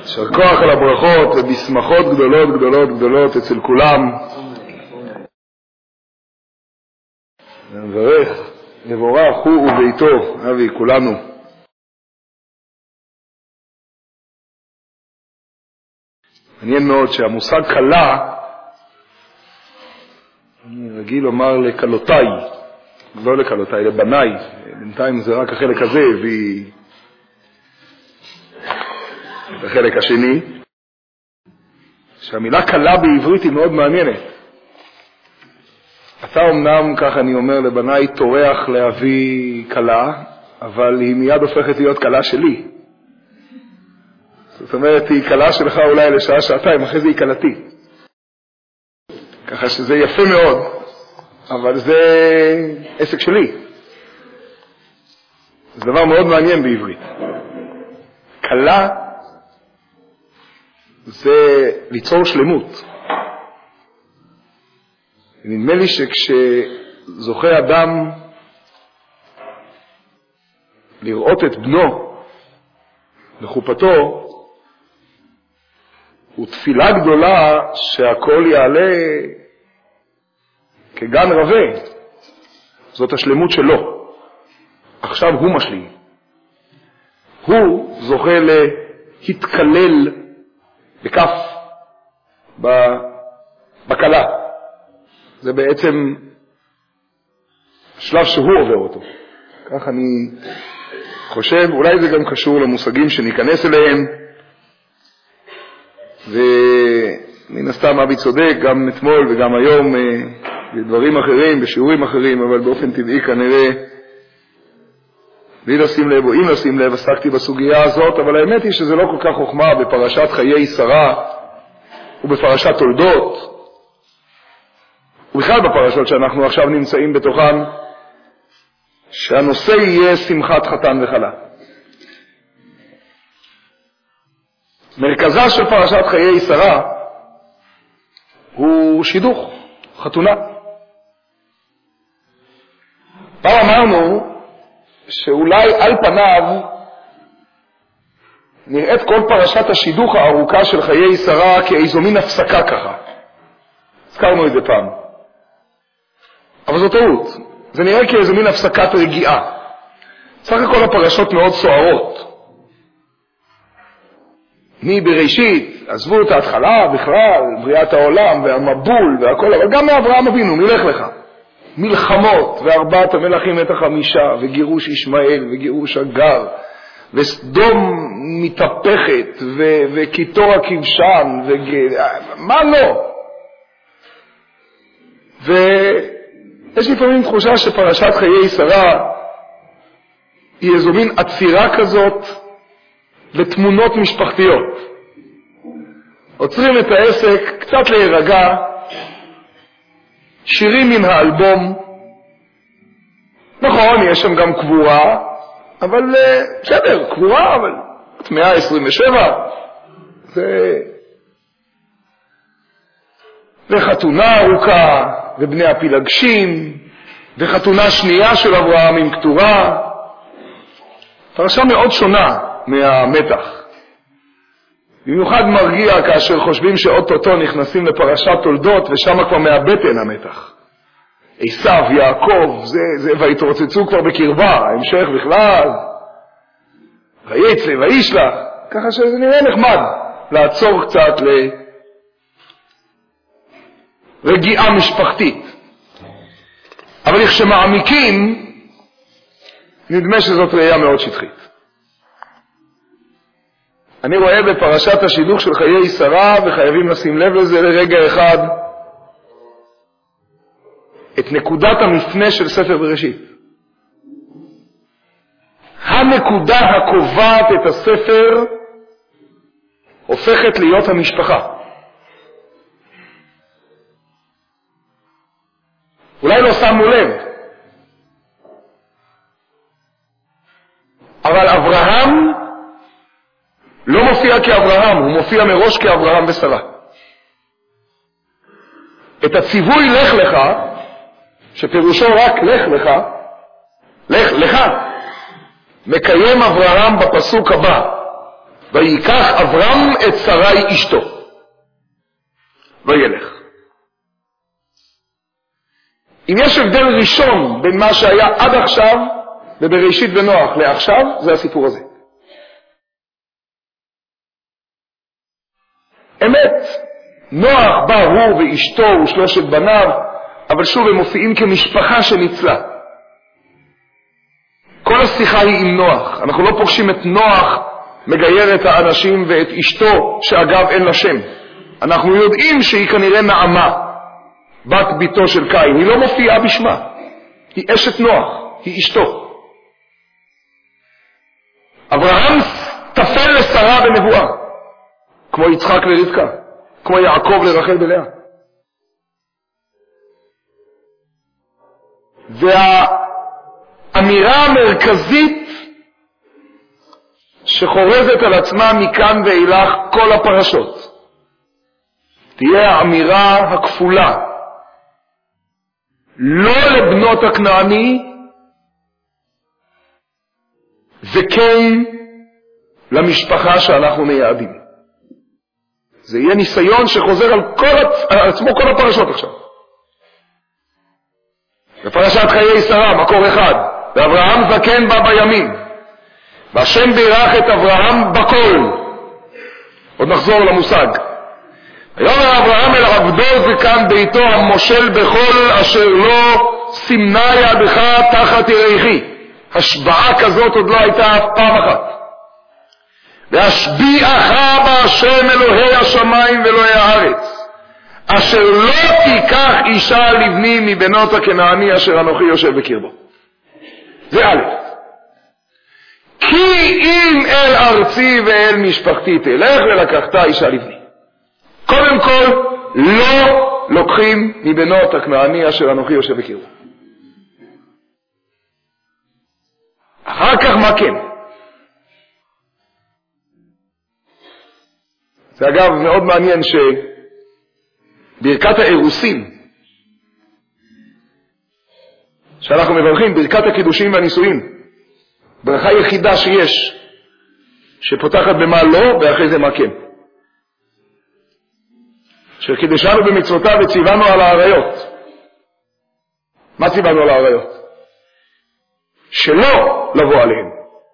יישר כוח על הברכות ובשמחות גדולות גדולות גדולות אצל כולם. נברך, יבורך הוא וביתו, אבי, כולנו. מעניין מאוד שהמושג קלה, אני רגיל לומר לקלותיי, לא לקלותיי, לבניי, בינתיים זה רק החלק הזה והיא את החלק השני, שהמילה קלה בעברית היא מאוד מעניינת. אתה אומנם, כך אני אומר לבניי, תורח להביא קלה, אבל היא מיד הופכת להיות קלה שלי. זאת אומרת, היא קלה שלך אולי לשעה, שעתיים, אחרי זה היא קלתי. ככה שזה יפה מאוד, אבל זה עסק שלי. זה דבר מאוד מעניין בעברית. קלה זה ליצור שלמות. נדמה לי שכשזוכה אדם לראות את בנו לחופתו, הוא תפילה גדולה שהכל יעלה כגן רווה. זאת השלמות שלו. עכשיו הוא משלים. הוא זוכה להתקלל בכף בקלה. זה בעצם שלב שהוא עובר אותו. כך אני חושב, אולי זה גם קשור למושגים שניכנס אליהם, ומן הסתם אבי צודק, גם אתמול וגם היום בדברים אחרים, בשיעורים אחרים, אבל באופן טבעי כנראה, בלי לשים לב או אם לשים לב, עסקתי בסוגיה הזאת, אבל האמת היא שזה לא כל כך חוכמה בפרשת חיי שרה ובפרשת תולדות, ובכלל בפרשות שאנחנו עכשיו נמצאים בתוכן, שהנושא יהיה שמחת חתן וכלה. מרכזה של פרשת חיי שרה הוא שידוך, חתונה. פעם אמרנו שאולי על פניו נראית כל פרשת השידוך הארוכה של חיי שרה כאיזו מין הפסקה ככה. הזכרנו את זה פעם. אבל זו טעות. זה נראה כאיזו מין הפסקת רגיעה. סך הכל הפרשות מאוד סוערות. מבראשית, עזבו את ההתחלה בכלל, בריאת העולם והמבול והכל, אבל גם מאברהם אבינו, מלך לך. מלחמות, וארבעת המלכים את החמישה, וגירוש ישמעאל, וגירוש הגר, וסדום מתהפכת, וקיטור הכבשן, מה לא? ויש לפעמים תחושה שפרשת חיי שרה היא איזו מין עצירה כזאת לתמונות משפחתיות. עוצרים את העסק, קצת להירגע, שירים מן האלבום. נכון, יש שם גם קבורה, אבל בסדר, קבורה, אבל 127. וחתונה ארוכה, ובני הפילגשים, וחתונה שנייה של אברהם עם כתורה. פרשה מאוד שונה מהמתח. במיוחד מרגיע כאשר חושבים שאוטוטו נכנסים לפרשת תולדות, ושם כבר מהבטן המתח. עשיו, יעקב, זה והתרוצצו כבר בקרבה, ההמשך בכלל, ויצא וישלח, ככה שזה נראה נחמד, לעצור קצת לרגיעה משפחתית. אבל כשמעמיקים, נדמה שזאת ראייה מאוד שטחית. אני רואה בפרשת השידוך של חיי שרה, וחייבים לשים לב לזה לרגע אחד, את נקודת המפנה של ספר בראשית. הנקודה הקובעת את הספר הופכת להיות המשפחה. אולי לא שמו לב, אבל אברהם לא מופיע כאברהם, הוא מופיע מראש כאברהם ושרה. את הציווי לך לך, שפירושו רק לך לך, לך לך, מקיים אברהם בפסוק הבא, ויקח אברהם את שרי אשתו, וילך. אם יש הבדל ראשון בין מה שהיה עד עכשיו, ובראשית ונוח לעכשיו, זה הסיפור הזה. אמת, נוח בא הוא ואשתו ושלושת בניו, אבל שוב הם מופיעים כמשפחה שניצלה. כל השיחה היא עם נוח. אנחנו לא פוגשים את נוח מגייר את האנשים ואת אשתו, שאגב אין לה שם. אנחנו יודעים שהיא כנראה נעמה, בת ביתו של קין. היא לא מופיעה בשמה. היא אשת נוח, היא אשתו. אברהם תפל לשרה בנבואה, כמו יצחק לרבקה, כמו יעקב לרחל ולאה. והאמירה המרכזית שחורזת על עצמה מכאן ואילך כל הפרשות תהיה האמירה הכפולה, לא לבנות הכנעני וכן למשפחה שאנחנו מייעדים. זה יהיה ניסיון שחוזר על עצמו כל הפרשות עכשיו. בפרשת חיי שרה, מקור אחד, ואברהם זקן בא בימים, והשם בירך את אברהם בכל. עוד נחזור למושג. ויאמר אברהם אל עבדו זקן ביתו המושל בכל אשר לא סימנה ידך תחת ירחי. השבעה כזאת עוד לא הייתה אף פעם אחת. והשביעך בהשם אלוהי השמיים ואלוהי הארץ, אשר לא תיקח אישה לבני מבנות הכנעני אשר אנוכי יושב בקרבו. זה א'. כי אם אל ארצי ואל משפחתי תלך ולקחת אישה לבני. קודם כל, לא לוקחים מבנות הכנעני אשר אנוכי יושב בקרבו. אחר כך מה כן? זה אגב מאוד מעניין שברכת האירוסין שאנחנו מברכים, ברכת הקידושים והנישואים, ברכה יחידה שיש, שפותחת במה לא ואחרי זה מה כן. שקידשנו במצוותיו וציוונו על העריות. מה ציוונו על העריות? שלא לבוא עליהם.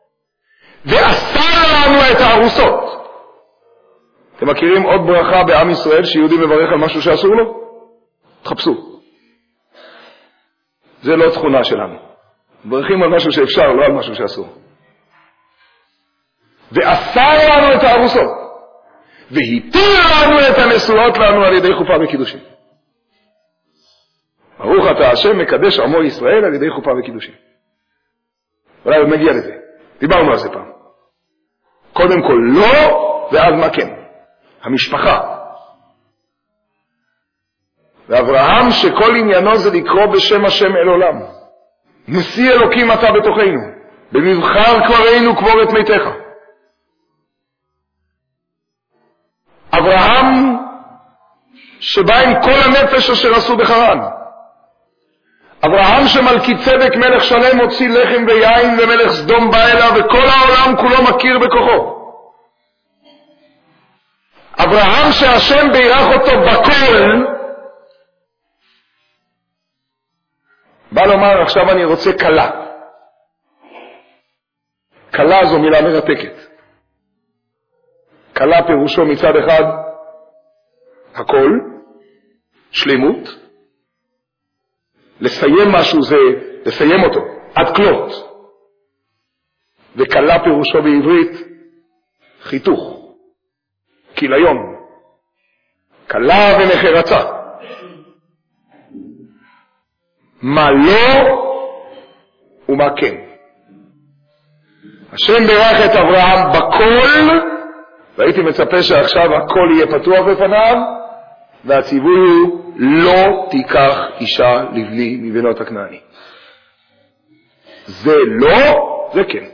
ואסר לנו את הארוסות. אתם מכירים עוד ברכה בעם ישראל שיהודי מברך על משהו שאסור לו? תחפשו. זה לא תכונה שלנו. מברכים על משהו שאפשר, לא על משהו שאסור. ואסר לנו את הארוסות. והתיר לנו את הנשואות לנו על ידי חופה וקידושים. ברוך אתה השם מקדש עמו ישראל על ידי חופה וקידושים. אולי עוד נגיע לזה. דיברנו על זה פעם. קודם כל לא, ואז מה כן? המשפחה. ואברהם שכל עניינו זה לקרוא בשם השם אל עולם. נשיא אלוקים אתה בתוכנו. במבחר קברינו קבור את מתיך. אברהם שבא עם כל הנפש אשר עשו בחרן. אברהם שמלכי צדק מלך שלם הוציא לחם ויין ומלך סדום בא אליו וכל העולם כולו מכיר בכוחו. אברהם שהשם בירך אותו בכל, בא לומר עכשיו אני רוצה קלה. קלה זו מילה מרתקת. קלה פירושו מצד אחד הכל, שלמות, לסיים משהו זה לסיים אותו, עד כלות. וקלה פירושו בעברית חיתוך, כיליון, קלה ונחרצה. מה לא ומה כן. השם בירך את אברהם בכל, והייתי מצפה שעכשיו הכל יהיה פתוח בפניו, והציווי הוא לא תיקח אישה לבני מבנות הכנעני. זה לא, זה כן.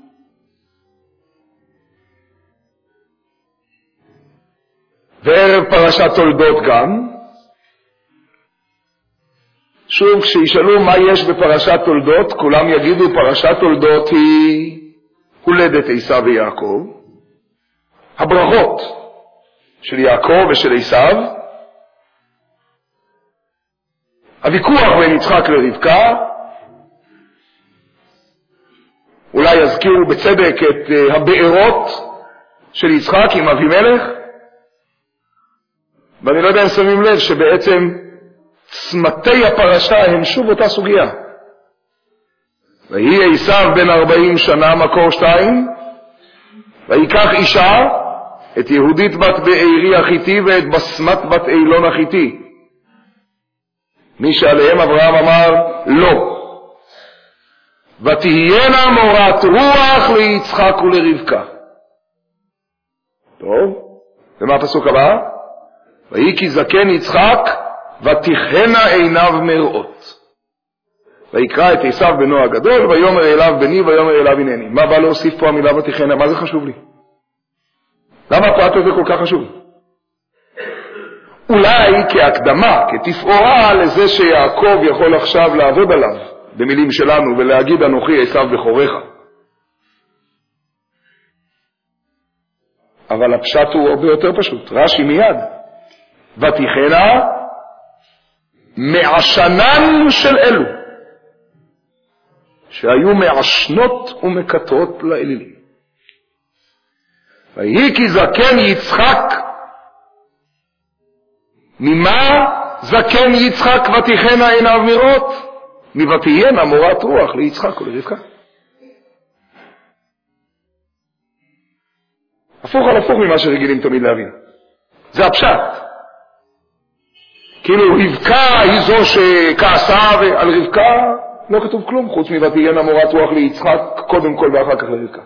וערב פרשת תולדות גם, שוב כשישאלו מה יש בפרשת תולדות, כולם יגידו פרשת תולדות היא הולדת עשיו ויעקב, הברכות של יעקב ושל עשיו, הוויכוח בין יצחק לרבקה, אולי יזכירו בצדק את הבארות של יצחק עם אבימלך, ואני לא יודע אם שמים לב שבעצם צמתי הפרשה הם שוב אותה סוגיה. ויהי עשיו בן 40 שנה מקור 2, ויקח אישה את יהודית בת בארי החיתי ואת בסמת בת אילון החיתי, מי שעליהם אברהם אמר לא, ותהיינה מורת רוח ליצחק ולרבקה. טוב, ומה הפסוק הבא? ויהי כי זקן יצחק ותכהנה עיניו מראות, ויקרא את עשיו בנו הגדול, ויאמר אליו בני ויאמר אליו הנני. מה בא להוסיף פה המילה ותכהנה? מה זה חשוב לי? למה הפרט הזה כל כך חשוב? אולי כהקדמה, כתפאורה לזה שיעקב יכול עכשיו לעבוד עליו במילים שלנו ולהגיד אנוכי עשיו בכורך. אבל הפשט הוא הרבה יותר פשוט. רש"י מיד, ותכהנה מעשנן של אלו שהיו מעשנות ומקטרות לאלילים. ויהי כי זקן יצחק, ממה זקן יצחק ותכהנה עיניו מראות? מבתהיינה מורת רוח ליצחק ולרבקה. הפוך על הפוך ממה שרגילים תמיד להבין. זה הפשט. כאילו רבקה היא זו שכעסה על רבקה, לא כתוב כלום חוץ מבתהיינה מורת רוח ליצחק קודם כל ואחר כך לרבקה.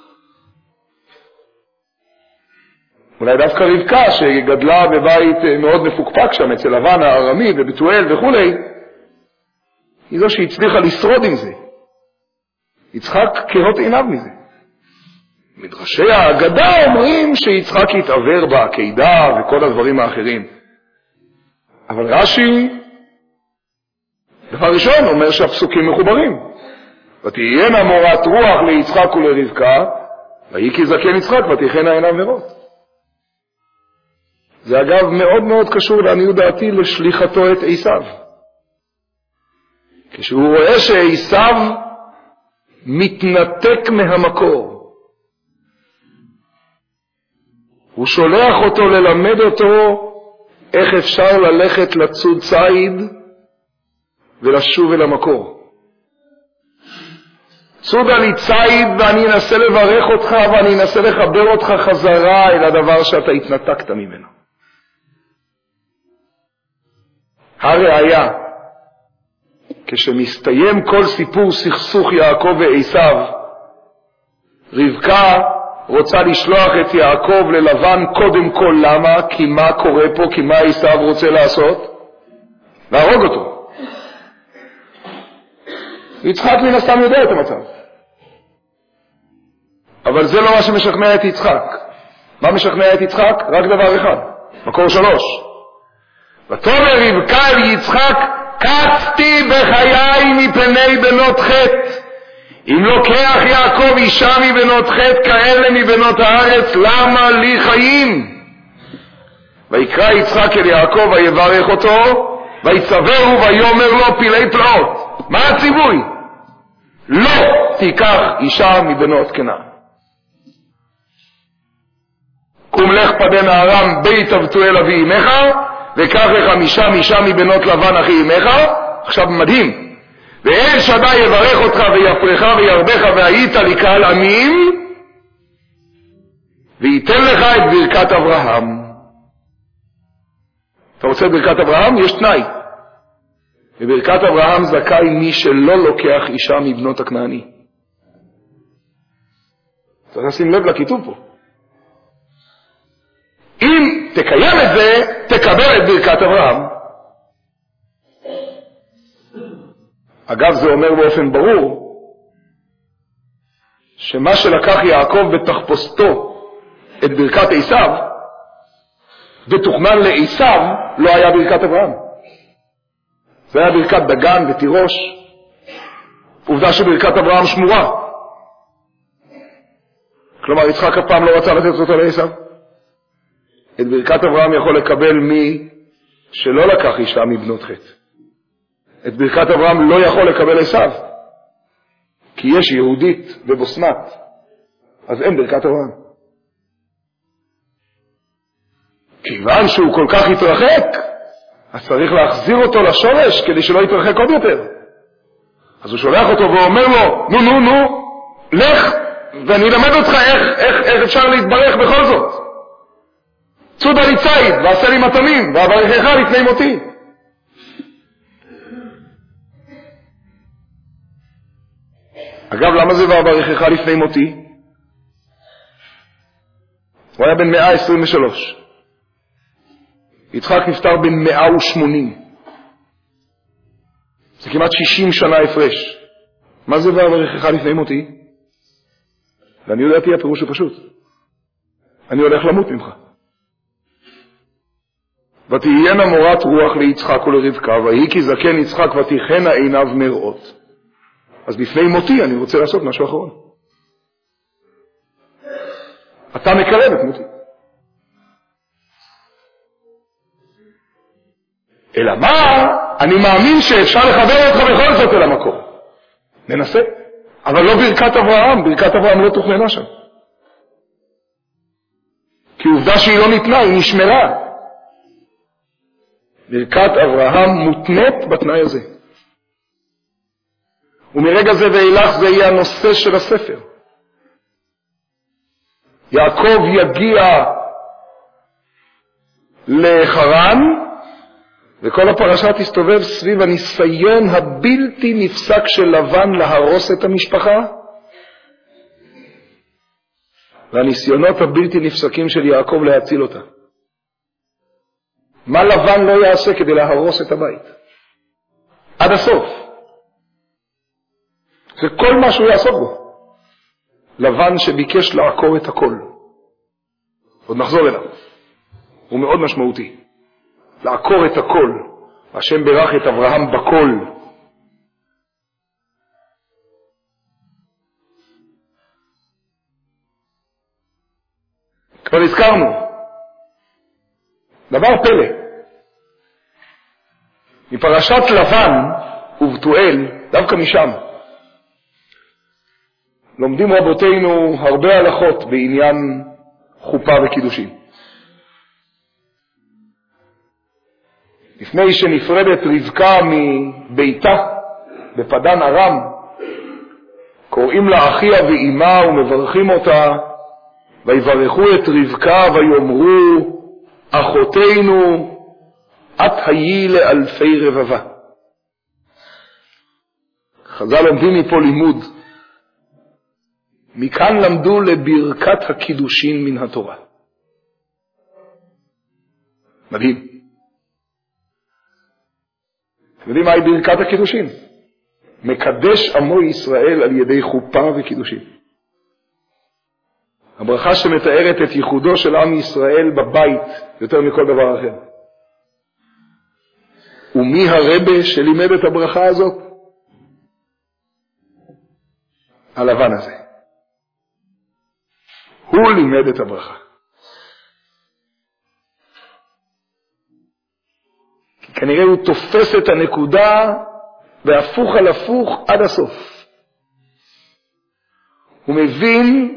אולי דווקא רבקה שגדלה בבית מאוד מפוקפק שם אצל לבן הארמי ובתואל וכולי, היא זו שהצליחה לשרוד עם זה. יצחק כהות עיניו מזה. מדרשי האגדה אומרים שיצחק התעבר בעקידה וכל הדברים האחרים. אבל רש"י, דבר ראשון, אומר שהפסוקים מחוברים. ותהיינה מורת רוח ליצחק ולרבקה, ויהי כי זקן יצחק ותכהנה עיניו מראות. זה אגב מאוד מאוד קשור לעניות דעתי לשליחתו את עשיו. כשהוא רואה שעשיו מתנתק מהמקור, הוא שולח אותו ללמד אותו איך אפשר ללכת לצוד ציד ולשוב אל המקור. צודה לי ציד ואני אנסה לברך אותך ואני אנסה לחבר אותך חזרה אל הדבר שאתה התנתקת ממנו. הראיה, כשמסתיים כל סיפור סכסוך יעקב ועשיו, רבקה רוצה לשלוח את יעקב ללבן קודם כל. למה? כי מה קורה פה? כי מה עשיו רוצה לעשות? להרוג אותו. יצחק מן הסתם יודע את המצב, אבל זה לא מה שמשכנע את יצחק. מה משכנע את יצחק? רק דבר אחד, מקור 3. ותאמר רבקה אל יצחק, קצתי בחיי מפני בנות חטא. אם לוקח יעקב אישה מבנות חטא כאלה מבנות הארץ, למה לי חיים? ויקרא יצחק אל יעקב ויברך אותו, ויצווהו ויאמר לו פלאי פלאות. מה הציווי? לא תיקח אישה מבנות כנען. קום לך פדה מארם בית אבתואל אבי אמך, וקח לך אישה מבנות לבן אחי אמך. עכשיו מדהים, ואל שדי יברך אותך ויפרך וירבך והיית לקהל עמים, וייתן לך את ברכת אברהם. אתה רוצה את ברכת אברהם? יש תנאי. בברכת אברהם זכאי מי שלא לוקח אישה מבנות הכנעני. צריך לשים לב לכיתוב פה. אם תקיים את זה, תקבל את ברכת אברהם. אגב, זה אומר באופן ברור שמה שלקח יעקב בתחפושתו את ברכת עשיו ותוכנן לעשיו לא היה ברכת אברהם. זה היה ברכת דגן ותירוש. עובדה שברכת אברהם שמורה. כלומר, יצחק הפעם לא רצה לתת אותו לעשיו. את ברכת אברהם יכול לקבל מי שלא לקח אישה מבנות חטא. את ברכת אברהם לא יכול לקבל עשיו, כי יש יהודית בבוסמת, אז אין ברכת אברהם. כיוון שהוא כל כך התרחק, אז צריך להחזיר אותו לשורש כדי שלא יתרחק עוד יותר. אז הוא שולח אותו ואומר לו, נו, לך ואני אלמד אותך איך אפשר להתברך בכל זאת. צודה לי ציד ועשה לי מתנים ואברכך לפני מותי. אגב, למה זה ואברכך לפני מותי? הוא היה בן 123. יצחק נפטר בן 180. זה כמעט 60 שנה הפרש. מה זה ואברכך לפני מותי? ואני יודעתי, הפירוש הוא פשוט. אני הולך למות ממך. ותהיינה מורת רוח ליצחק ולרבקה, ויהי כי זקן יצחק ותיכנה עיניו מראות. אז לפני מותי אני רוצה לעשות משהו אחרון. אתה מקרב את מותי. אלא מה? אני מאמין שאפשר לחבר אותך בכל זאת אל המקום. ננסה. אבל לא ברכת אברהם, ברכת אברהם לא תוכננה שם. כי עובדה שהיא לא ניתנה, היא נשמרה. ברכת אברהם מותנית בתנאי הזה. ומרגע זה ואילך זה יהיה הנושא של הספר. יעקב יגיע לחרן, וכל הפרשה תסתובב סביב הניסיון הבלתי נפסק של לבן להרוס את המשפחה, והניסיונות הבלתי נפסקים של יעקב להציל אותה. מה לבן לא יעשה כדי להרוס את הבית? עד הסוף. זה כל מה שהוא יעסוק בו. לבן שביקש לעקור את הכל. עוד נחזור אליו. הוא מאוד משמעותי. לעקור את הכל. השם ברך את אברהם בכל. כבר הזכרנו. דבר פלא. מפרשת לבן ובתואל, דווקא משם, לומדים רבותינו הרבה הלכות בעניין חופה וקידושים. לפני שנפרדת רבקה מביתה בפדן ארם, קוראים לה אחיה ואימה ומברכים אותה, ויברכו את רבקה ויאמרו, אחותינו, את היי לאלפי רבבה. חז"ל לומדים מפה לימוד. מכאן למדו לברכת הקידושין מן התורה. מדהים. אתם יודעים מהי ברכת הקידושין? מקדש עמו ישראל על ידי חופה וקידושין. הברכה שמתארת את ייחודו של עם ישראל בבית יותר מכל דבר אחר. ומי הרבה שלימד את הברכה הזאת? הלבן הזה. הוא לימד את הברכה. כי כנראה הוא תופס את הנקודה בהפוך על הפוך עד הסוף. הוא מבין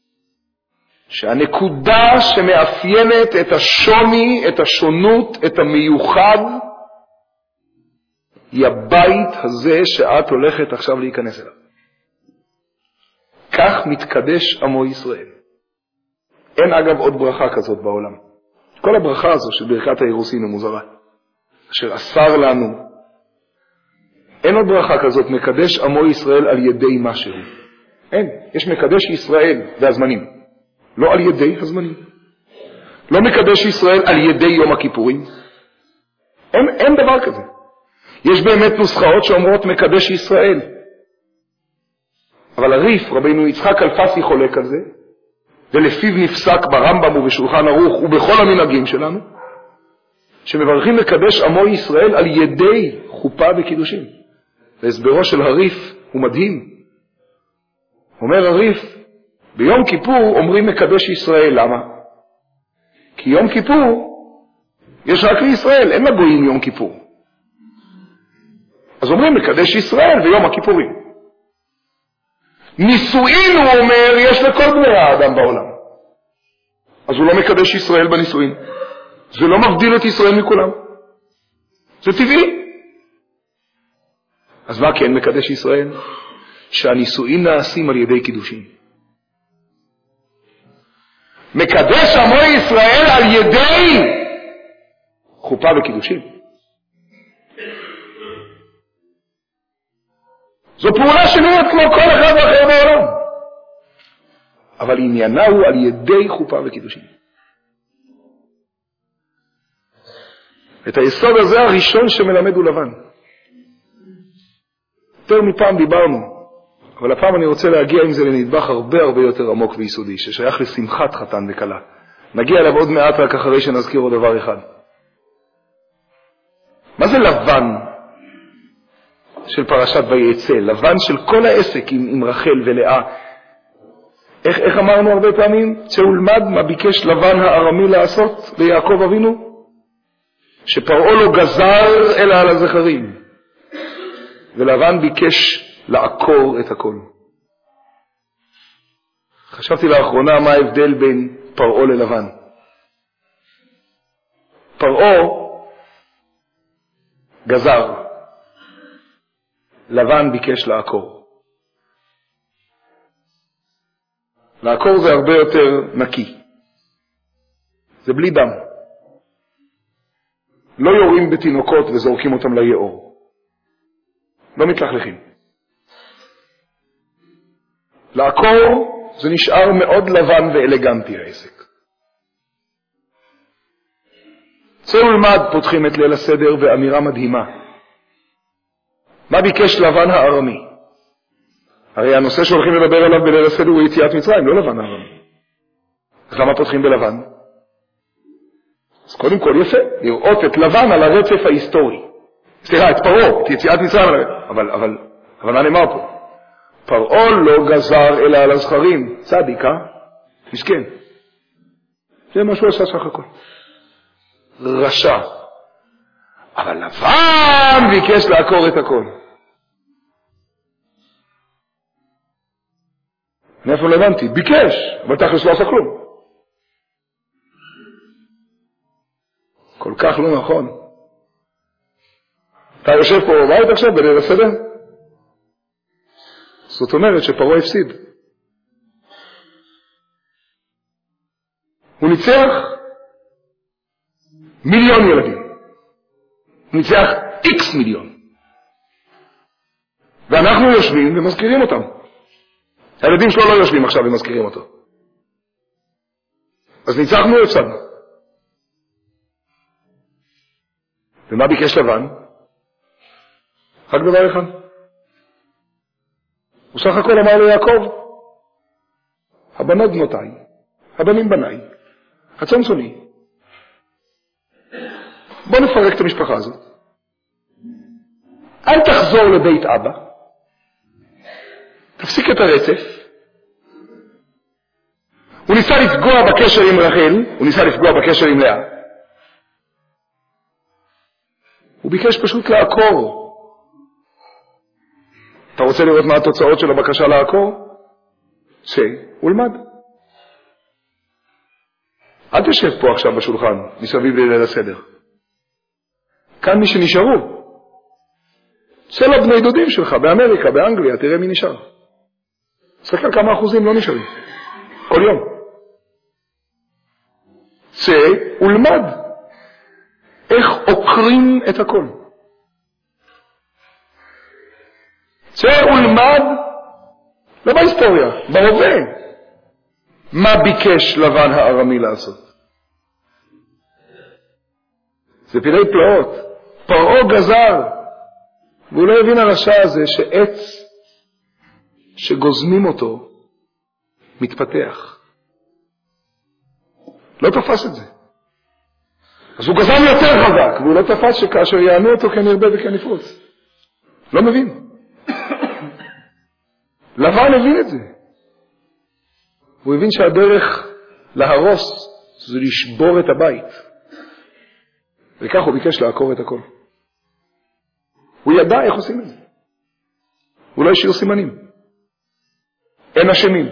שהנקודה שמאפיינת את השוני, את השונות, את המיוחד, היא הבית הזה שאת הולכת עכשיו להיכנס אליו. כך מתקדש עמו ישראל. אין אגב עוד ברכה כזאת בעולם. כל הברכה הזו של ברכת האירוסין המוזרה, אשר אסר לנו, אין עוד ברכה כזאת, מקדש עמו ישראל על ידי משהו. אין, יש מקדש ישראל והזמנים. לא על ידי הזמנים. לא מקדש ישראל על ידי יום הכיפורים. אין דבר כזה. יש באמת נוסחאות שאומרות מקדש ישראל. אבל הריף, רבינו יצחק אלפסי חולק על זה, ולפיו נפסק ברמב"ם ובשולחן ערוך ובכל המנהגים שלנו, שמברכים מקדש עמו ישראל על ידי חופה וקידושים. והסברו של הריף הוא מדהים. אומר הריף, ביום כיפור אומרים מקדש ישראל. למה? כי יום כיפור יש רק לישראל, אין לגויים יום כיפור. אז אומרים מקדש ישראל ביום הכיפורים. נישואין, הוא אומר, יש לכל בני האדם בעולם. אז הוא לא מקדש ישראל בנישואין. זה לא מבדיל את ישראל מכולם. זה טבעי. אז מה כן מקדש ישראל? שהנישואין נעשים על ידי קידושים. מקדש עמו ישראל על ידי חופה וקידושים. זו פעולה שנראית כמו כל אחד ואחר בעולם. אבל עניינה הוא על ידי חופה וקידושים. את היסוד הזה הראשון שמלמד הוא לבן. יותר מפעם דיברנו, אבל הפעם אני רוצה להגיע עם זה לנדבך הרבה הרבה יותר עמוק ויסודי, ששייך לשמחת חתן וכלה. נגיע אליו עוד מעט רק אחרי שנזכיר עוד דבר אחד. מה זה לבן של פרשת ויצא? לבן של כל העסק עם רחל ולאה. איך אמרנו הרבה פעמים? צא ולמד מה ביקש לבן הארמי לעשות ליעקב אבינו? שפרעה לא גזר אלא על הזכרים. ולבן ביקש לעקור את הכל. חשבתי לאחרונה מה ההבדל בין פרעה ללבן. פרעה גזר, לבן ביקש לעקור. לעקור זה הרבה יותר נקי. זה בלי דם. לא יורים בתינוקות וזורקים אותם ליאור. לא מתלכלכים. לעקור זה נשאר מאוד לבן ואלגנטי העסק. צא ולמד פותחים את ליל הסדר באמירה מדהימה. מה ביקש לבן הארמי? הרי הנושא שהולכים לדבר עליו בליל הסדר הוא יציאת מצרים, לא לבן הארמי. אז למה פותחים בלבן? אז קודם כל יפה, לראות את לבן על הרצף ההיסטורי. סליחה, את פרעה, את יציאת מצרים, אבל מה נאמר פה? פרעה לא גזר אלא על הזכרים. צדיק, מסכן. זה מה שהוא עשה סך הכל. רשע. אבל לבן ביקש לעקור את הכל. מאיפה לא הבנתי? ביקש, אבל תכלס לא עשה כלום. כל כך לא נכון. אתה יושב פה בבית עכשיו בליל הסדר? זאת אומרת שפרעה הפסיד. הוא ניצח מיליון ילדים. הוא ניצח איקס מיליון. ואנחנו יושבים ומזכירים אותם. הילדים שלו לא יושבים עכשיו ומזכירים אותו. אז ניצחנו או הפסדנו? ומה ביקש לבן? רק דבר אחד. הוא סך הכל אמר ליעקב, הבנות בנותיי, הבנים בניי, הצאן-צאני. בוא נפרק את המשפחה הזאת. אל תחזור לבית אבא. תפסיק את הרצף. הוא ניסה לפגוע בקשר עם רחל, הוא ניסה לפגוע בקשר עם לאה. הוא ביקש פשוט לעקור. אתה רוצה לראות מה התוצאות של הבקשה לעקור? צא ולמד. אל תשב פה עכשיו בשולחן, מסביב ליל הסדר. כאן מי שנשארו. צא לבני דודים שלך, באמריקה, באנגליה, תראה מי נשאר. תסתכל כמה אחוזים לא נשארים. כל יום. צא ולמד. איך עוקרים את הכל. צא ולמד, לא בהיסטוריה, בהווה. מה ביקש לבן הארמי לעשות? זה פלאי פלאות. פרעה גזר, והוא לא הבין הרשע הזה שעץ שגוזמים אותו מתפתח. לא תפס את זה. אז הוא גזם יותר חזק, והוא לא תפס שכאשר יענו אותו כן ירבה וכן יפרוץ. לא מבין. לבן הבין את זה. הוא הבין שהדרך להרוס זה לשבור את הבית. וכך הוא ביקש לעקור את הכל. הוא ידע איך עושים את זה. הוא לא השאיר סימנים. אין אשמים.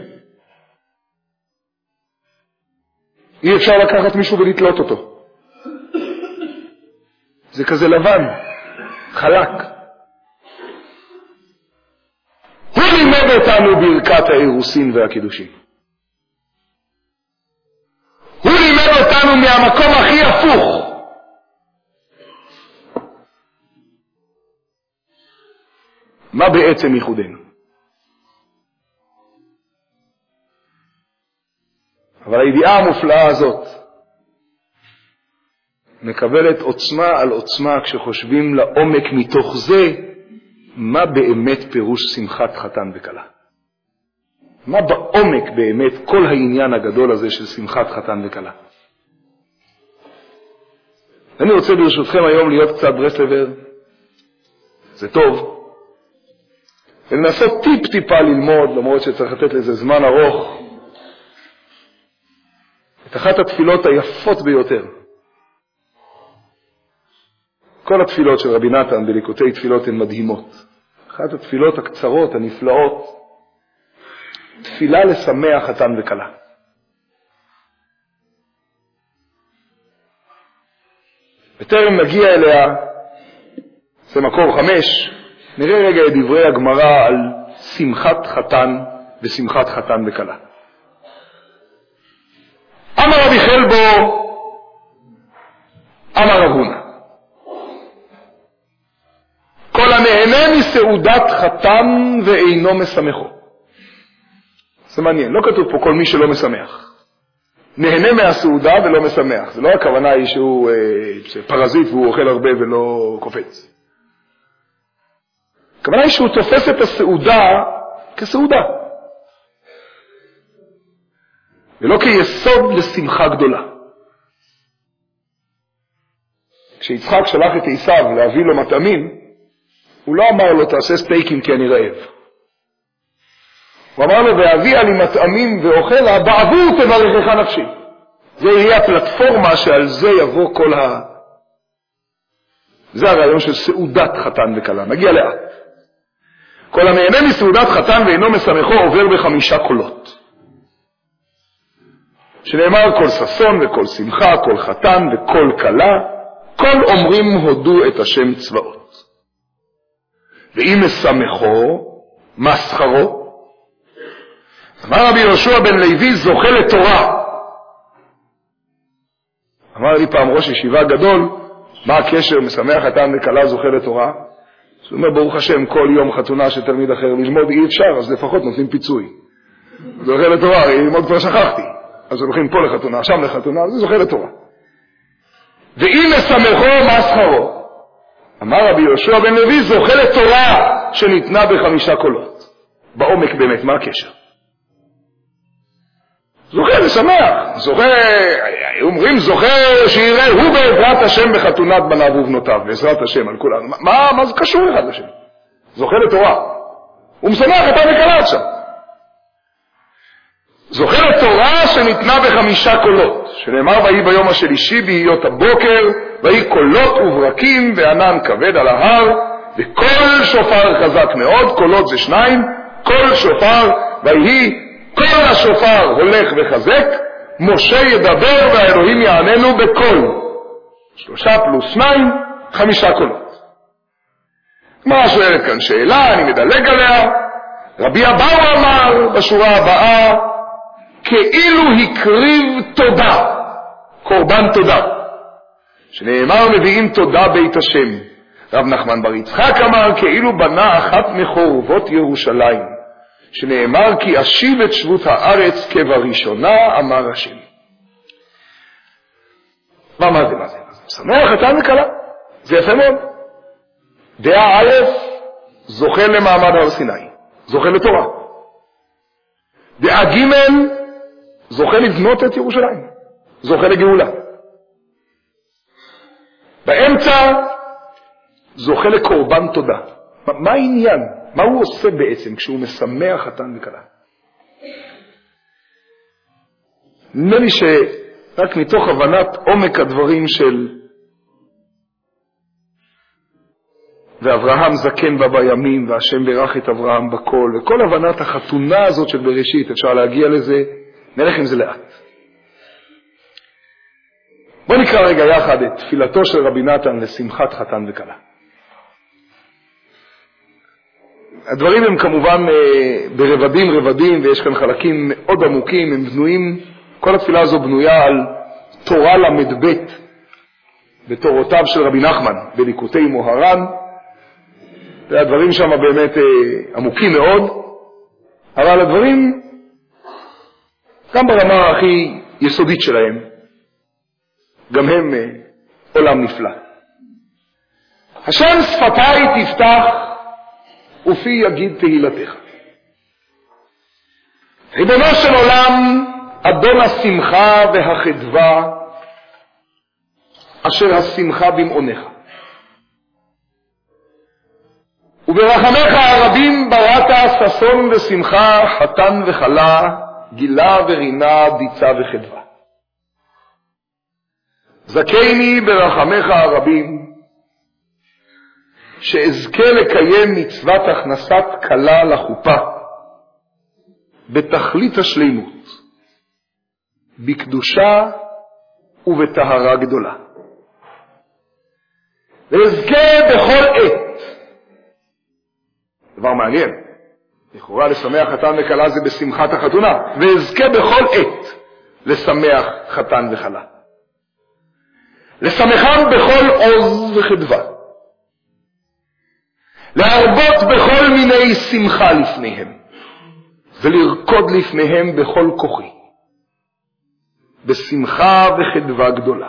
אי אפשר לקחת מישהו ולתלות אותו. זה כזה לבן, חלק. הוא לימד אותנו ברכת האירוסין והקידושים. הוא לימד אותנו מהמקום הכי הפוך. מה בעצם ייחודנו? אבל הידיעה המופלאה הזאת מקבלת עוצמה על עוצמה כשחושבים לעומק מתוך זה מה באמת פירוש שמחת חתן וכלה. מה בעומק באמת כל העניין הגדול הזה של שמחת חתן וכלה. אני רוצה ברשותכם היום להיות קצת ברסלבר, זה טוב, ולנסות טיפה ללמוד, למרות שצריך לתת לזה זמן ארוך, את אחת התפילות היפות ביותר. כל התפילות של רבי נתן בליקוטי תפילות הן מדהימות. אחת התפילות הקצרות, הנפלאות, תפילה לשמח חתן וכלה. בטרם נגיע אליה, זה מקור 5, נראה רגע את דברי הגמרא על שמחת חתן ושמחת חתן וכלה. אמר רבי חלבו, אמר רב הונא, כל הנהנה מסעודת חתן ואינו משמחו. זה מעניין, לא כתוב פה כל מי שלא משמח. נהנה מהסעודה ולא משמח. זה לא הכוונה היא שהוא פרזיט והוא אוכל הרבה ולא קופץ. הכוונה היא שהוא תופס את הסעודה כסעודה. ולא כיסוד לשמחה גדולה. כשיצחק שלח את עשיו להביא לו מטעמים, הוא לא אמר לו תעשה סטייקים כי אני רעב. הוא אמר לו והביאה לי מטעמים ואוכלה בעבור תברכך נפשי. זה יהיה הפלטפורמה שעל זה יבוא כל זה הרעיון של סעודת חתן וכלה. נגיע לאט. כל הנהנה מסעודת חתן ואינו משמחו עובר ב5 קולות. שנאמר כל ששון וכל שמחה, כל חתן וכל כלה, כל אומרים הודו את השם צבאות. ואם משמחו, מה שכרו? אמר רבי יהושע בן לוי זוכה לתורה. אמר לי פעם ראש ישיבה גדול, מה הקשר משמח חתן וכלה זוכה לתורה? אז הוא אומר ברוך השם כל יום חתונה של תלמיד אחר ללמוד אי אפשר, אז לפחות נותנים פיצוי. זוכה לתורה, ללמוד כבר שכחתי. אז הולכים פה לחתונה, שם לחתונה, אז זה זוכה לתורה. ואם משמחו, מה שכרו? אמר רבי יהושע בן לוי, זוכה לתורה שניתנה ב5 קולות. בעומק באמת, מה הקשר? זוכה לשמח, זוכה, אומרים זוכה שיראה הוא בעזרת השם בחתונת בניו ובנותיו, בעזרת השם על כולנו. מה זה קשור אחד לשם? זוכה לתורה. הוא משמח אתה וכלה עכשיו. זוכה לתורה שניתנה ב5 קולות, שנאמר ויהי ביום השלישי בהיות הבוקר, ויהי קולות וברקים וענן כבד על ההר, וכל שופר חזק מאוד, קולות זה 2, כל שופר, ויהי כל השופר הולך וחזק, משה ידבר והאלוהים יעננו בקול. 3 + 2, 5 קולות. מה שואלת כאן שאלה, אני מדלג עליה. רבי אבאו אמר בשורה הבאה, כאילו הקריב תודה, קורבן תודה. שנאמר מביאים תודה בית השם. רב נחמן בר יצחק אמר כאילו בנה אחת מחורבות ירושלים. שנאמר כי אשיב את שבות הארץ כבראשונה אמר השם. מה זה? שמח חתן וכלה. זה יפה מאוד. דעה א' זוכה למעמד הר סיני. זוכה לתורה. דעה ג' זוכה לבנות את ירושלים. זוכה לגאולה. באמצע זוכה לקורבן תודה. מה העניין? מה הוא עושה בעצם כשהוא משמח חתן וכלה? נדמה לי שרק מתוך הבנת עומק הדברים של ואברהם זקן בה בימים, והשם ברך את אברהם בכל, וכל הבנת החתונה הזאת של בראשית, אפשר להגיע לזה, נלך עם זה לאט. בואו נקרא רגע יחד את תפילתו של רבי נתן לשמחת חתן וכלה. הדברים הם כמובן ברבדים, ויש כאן חלקים מאוד עמוקים, הם בנויים, כל התפילה הזו בנויה על תורה למד ב' בתורותיו של רבי נחמן, בליקוטי מוהר"ן, והדברים שם באמת עמוקים מאוד, אבל הדברים גם ברמה הכי יסודית שלהם, גם הם עולם נפלא. השם שפתיי תפתח ופי יגיד תהילתך. ריבונו של עולם, אדון השמחה והחדווה, אשר השמחה במעונך. וברחמך הרבים בראת ששון ושמחה, חתן וכלה, גילה ורינה, דיצה וחדווה. זכני ברחמך הרבים, שאזכה לקיים מצוות הכנסת כלה לחופה, בתכלית השלימות, בקדושה ובטהרה גדולה. ואזכה בכל עת, דבר מעניין, לכאורה לשמח חתן וכלה זה בשמחת החתונה, ואזכה בכל עת לשמח חתן וכלה. לשמחם בכל עוז וחדווה, להרבות בכל מיני שמחה לפניהם, ולרקוד לפניהם בכל כוחי, בשמחה וחדווה גדולה.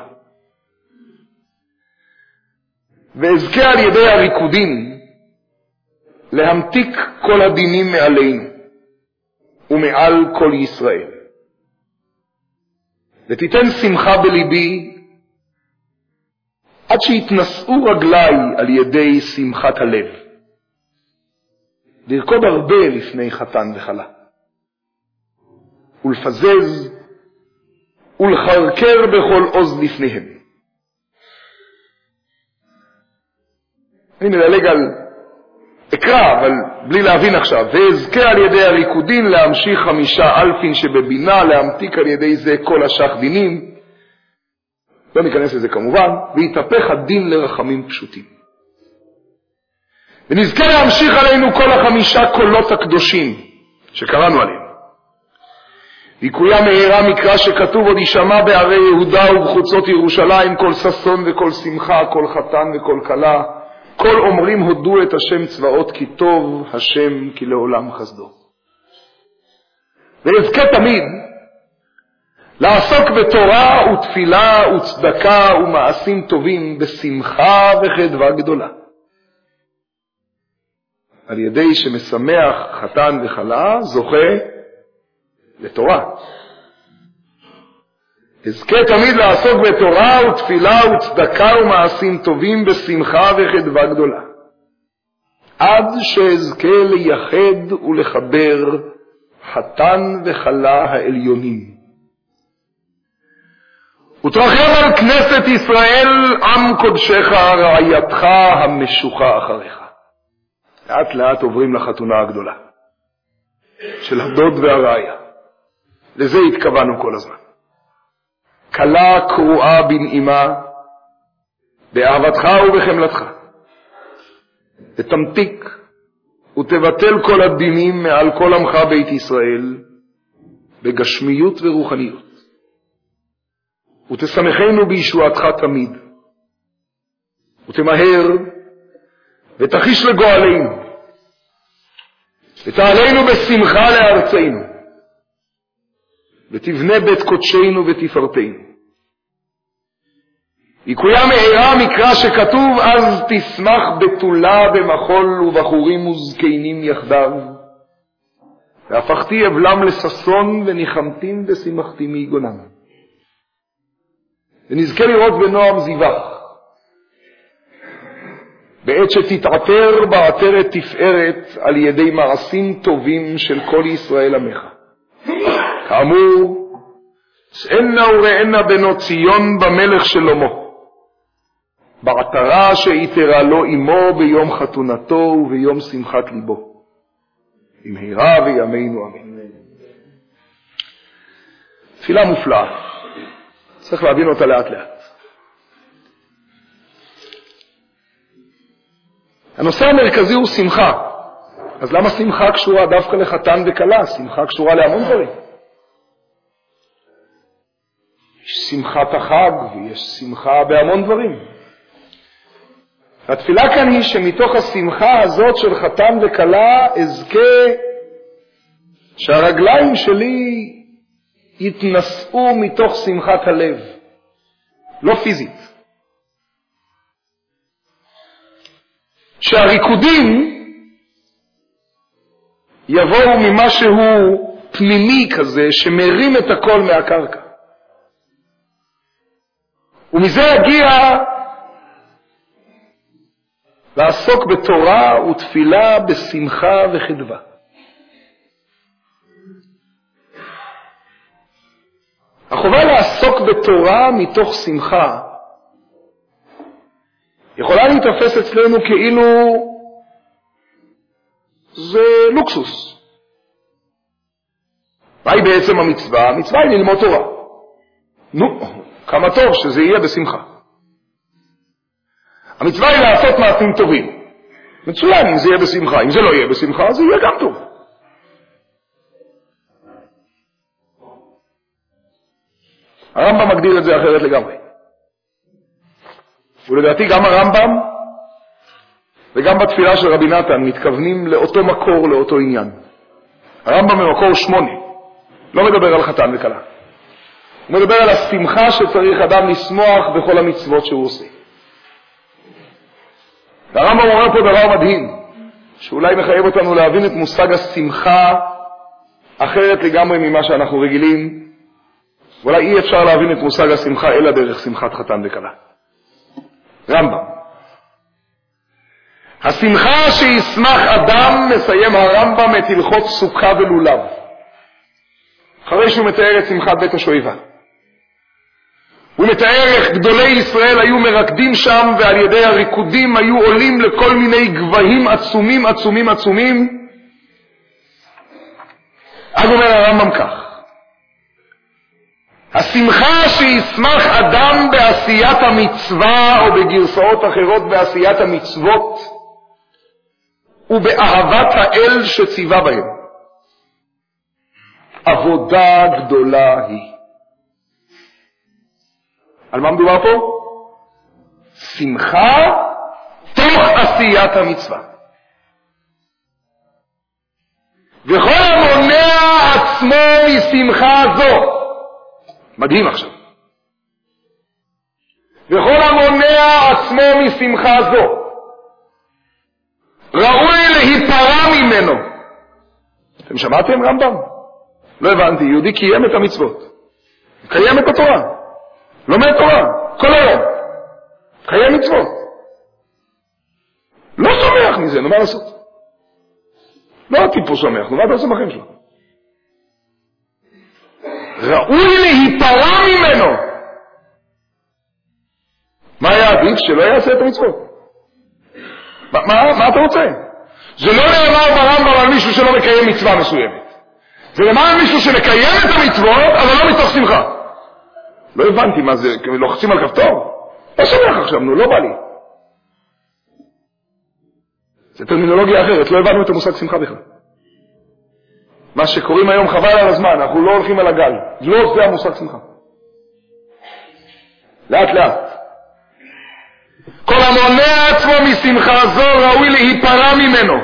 ואזכה על ידי הריקודים להמתיק כל הדינים מעלינו ומעל כל ישראל, ותיתן שמחה בליבי עד שיתנשאו רגליי על ידי שמחת הלב, לרקוד הרבה לפני חתן וכלה, ולפזז ולחרקר בכל עוז לפניהם. אני מדלג על אקרא, אבל בלי להבין עכשיו. ואזכה על ידי הריקודין להמשיך 5,000 שבבינה, להמתיק על ידי זה כל השח דינים. לא ניכנס לזה כמובן. ויתהפך הדין לרחמים פשוטים. ונזכה להמשיך עלינו כל 5 קולות הקדושים שקראנו עליהם. ויקוים מהרה מקרא שכתוב עוד ישמע בערי יהודה ובחוצות ירושלים כל ששון וכל שמחה, כל חתן וכל כלה, כל אומרים הודו את השם צבאות כי טוב השם כי לעולם חסדו. ואזכה תמיד לעסוק בתורה ותפילה וצדקה ומעשים טובים בשמחה וחדווה גדולה, על ידי שמשמח חתן וכלה זוכה לתורה. אזכה תמיד לעסוק בתורה ותפילה וצדקה ומעשים טובים בשמחה וחדווה גדולה, עד שאזכה לייחד ולחבר חתן וכלה העליונים. ותרחם על כנסת ישראל עם קודשך רעייתך המשוכה אחריך. לאט לאט עוברים לחתונה הגדולה של הדוד והרעיה. לזה התכוונו כל הזמן. כלה קרואה בנעימה, באהבתך ובחמלתך, ותמתיק ותבטל כל הדינים מעל כל עמך בית ישראל, בגשמיות ורוחניות, ותשמחנו בישועתך תמיד, ותמהר ותחיש לגואלנו, ותעלינו בשמחה לארצנו, ותבנה בית קודשנו ותפארתנו. יקוים מהרה מקרא שכתוב אז תשמח בתולה במחול ובחורים וזקנים יחדיו, והפכתי אבלם לששון וניחמתים ושמחתי מיגונם. ונזכה לראות בנועם זיווח, בעת שתתעטר בעטרת תפארת על ידי מעשים טובים של כל ישראל עמך. כאמור, שאינה וראינה בנו ציון במלך שלמה, בעטרה שיתרה לו עמו ביום חתונתו וביום שמחת ליבו. במהרה וימינו אמן. תפילה מופלאה, צריך להבין אותה לאט לאט. הנושא המרכזי הוא שמחה. אז למה שמחה קשורה דווקא לחתן וכלה? שמחה קשורה להמון דברים. יש שמחת החג ויש שמחה בהמון דברים. התפילה כאן היא שמתוך השמחה הזאת של חתן וכלה אזכה שהרגליים שלי יתנסעו מתוך שמחת הלב, לא פיזית. שהריקודים יבואו ממשהו פנימי כזה שמרים את הכל מהקרקע. ומזה יגיע לעסוק בתורה ותפילה בשמחה וחדווה. החובה לעסוק בתורה מתוך שמחה יכולה להתאפס אצלנו כאילו זה לוקסוס. מהי בעצם המצווה? המצווה היא ללמוד תורה. נו, כמה טוב שזה יהיה בשמחה. המצווה היא לעשות מעשים טובים. מצוין אם זה יהיה בשמחה. אם זה לא יהיה בשמחה, זה יהיה גם טוב. הרמב"ם מגדיר את זה אחרת לגמרי. ולדעתי גם הרמב"ם וגם בתפילה של רבי נתן מתכוונים לאותו מקור, לאותו עניין. הרמב"ם במקור 8 לא מדבר על חתן וכלה. הוא מדבר על השמחה שצריך אדם לשמוח בכל המצוות שהוא עושה. והרמב"ם אומר פה דבר מדהים, שאולי מחייב אותנו להבין את מושג השמחה אחרת לגמרי ממה שאנחנו רגילים. ואולי אי אפשר להבין את מושג השמחה אלא דרך שמחת חתן וכלה. רמב"ם. השמחה שישמח אדם, מסיים הרמב"ם את הלכות סוכה ולולב. אחרי שהוא מתאר את שמחת בית השואבה. הוא מתאר איך גדולי ישראל היו מרקדים שם, ועל ידי הריקודים היו עולים לכל מיני גבהים עצומים עצומים עצומים. אז אומר הרמב"ם כך, השמחה שישמח אדם בעשיית המצווה, או בגרסאות אחרות בעשיית המצוות, ובאהבת האל שציווה בהם. עבודה גדולה היא. על מה מדובר פה? שמחה תוך עשיית המצווה. וכל המונע עצמו משמחה זו, מדהים עכשיו. וכל המונע עצמו משמחה זו, ראוי להיפרע ממנו. אתם שמעתם רמב"ם? לא הבנתי. יהודי קיים את המצוות, קיים את התורה, לומד תורה כל היום, קיים מצוות, לא שמח מזה. נו מה לעשות? לא הטיפוס שמח. נו מה אתה עושה בחיים שלו? ראוי להיפרע ממנו. מה היה עדיף? שלא יעשה את המצוות. מה אתה רוצה? זה לא נאמר ברמב"ם על מישהו שלא מקיים מצווה מסוימת. זה נאמר על מישהו שמקיים את המצוות אבל לא מתוך שמחה. לא הבנתי מה זה, לוחצים על כפתור? לא שמח עכשיו, נו, לא בא לי. זה טרמינולוגיה אחרת, לא הבנו את המושג שמחה בכלל. מה שקוראים היום חבל על הזמן, אנחנו לא הולכים על הגל. לא זה המושג שמחה. לאט לאט. כל המונע עצמו משמחה זו ראוי להיפרע ממנו,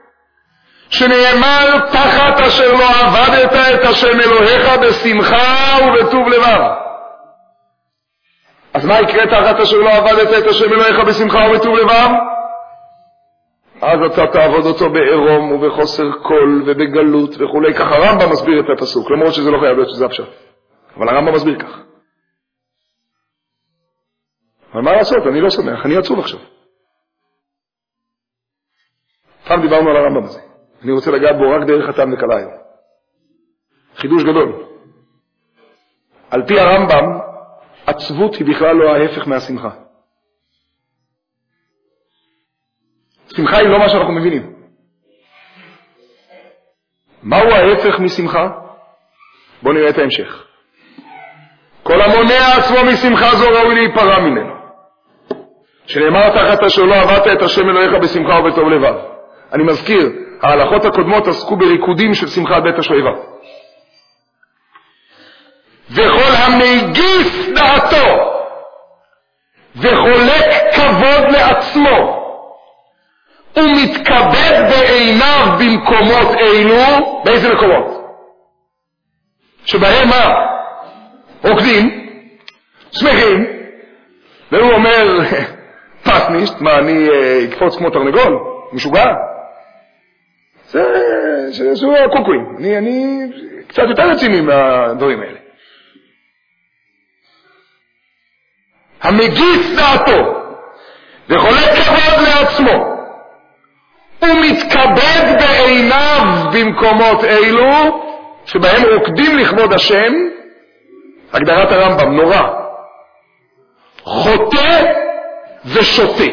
שנאמר תחת אשר לא עבדת את השם אלוהיך בשמחה ובטוב לבב. אז מה יקרה תחת אשר לא עבדת את השם אלוהיך בשמחה ובטוב לבב? אז אתה תעבוד אותו בעירום ובחוסר קול ובגלות וכולי. ככה הרמב"ם מסביר את הפסוק, למרות שזה לא חייב להיות שזה הפשט, אבל הרמב"ם מסביר כך. אבל מה לעשות? אני לא שמח, אני עצוב עכשיו. פעם דיברנו על הרמב"ם הזה, אני רוצה לגעת בו רק דרך חתן וכלה היום. חידוש גדול. על פי הרמב"ם, עצבות היא בכלל לא ההפך מהשמחה. שמחה היא לא מה שאנחנו מבינים. מהו ההפך משמחה? בואו נראה את ההמשך. כל המונע עצמו משמחה זו ראוי להיפרע ממנו. שנאמר תחת אשר לא עבדת את השם אלוהיך בשמחה ובטוב לבב. אני מזכיר, ההלכות הקודמות עסקו בריקודים של שמחת בית השואבה. וכל המגיס דעתו וחולק כבוד לעצמו ומתכבד בעיניו במקומות אלו, באיזה מקומות? שבהם מה? רוקדים, שמחים, והוא אומר, פסנישט, מה אני אקפוץ כמו תרנגול? משוגע? זה קוקויים, אני קצת יותר רציני מהדברים האלה. המגיס דעתו וחולק כבוד לעצמו ומתכבד בעיניו במקומות אלו שבהם רוקדים לכבוד השם, הגדרת הרמב"ם נורא, חוטא ושוטה.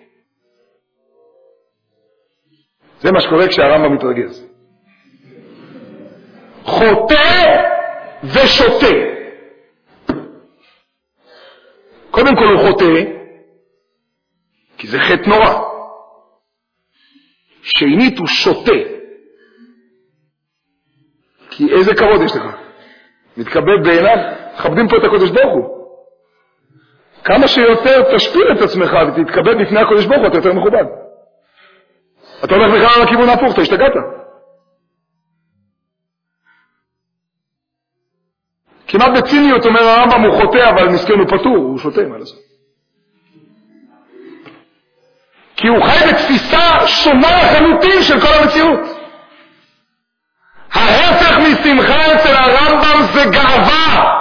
זה מה שקורה כשהרמב"ם מתרגז. חוטא ושוטה. קודם כל הוא חוטא, כי זה חטא נורא. שנית הוא שוטה. כי איזה כבוד יש לך? מתכבד בעיניו, מכבדים פה את הקודש ברוך הוא. כמה שיותר תשפיל את עצמך ותתכבד לפני הקודש ברוך הוא, אתה יותר מכובד. אתה הולך בכלל לכיוון הפוך, אתה השתגעת. כמעט בציניות אומר הרמב"ם הוא חוטא, אבל מסכן הוא פטור, הוא שוטה, מה לעשות? כי הוא חי בתפיסה שונה לחלוטין של כל המציאות. ההפך משמחה אצל הרמב"ם זה גאווה.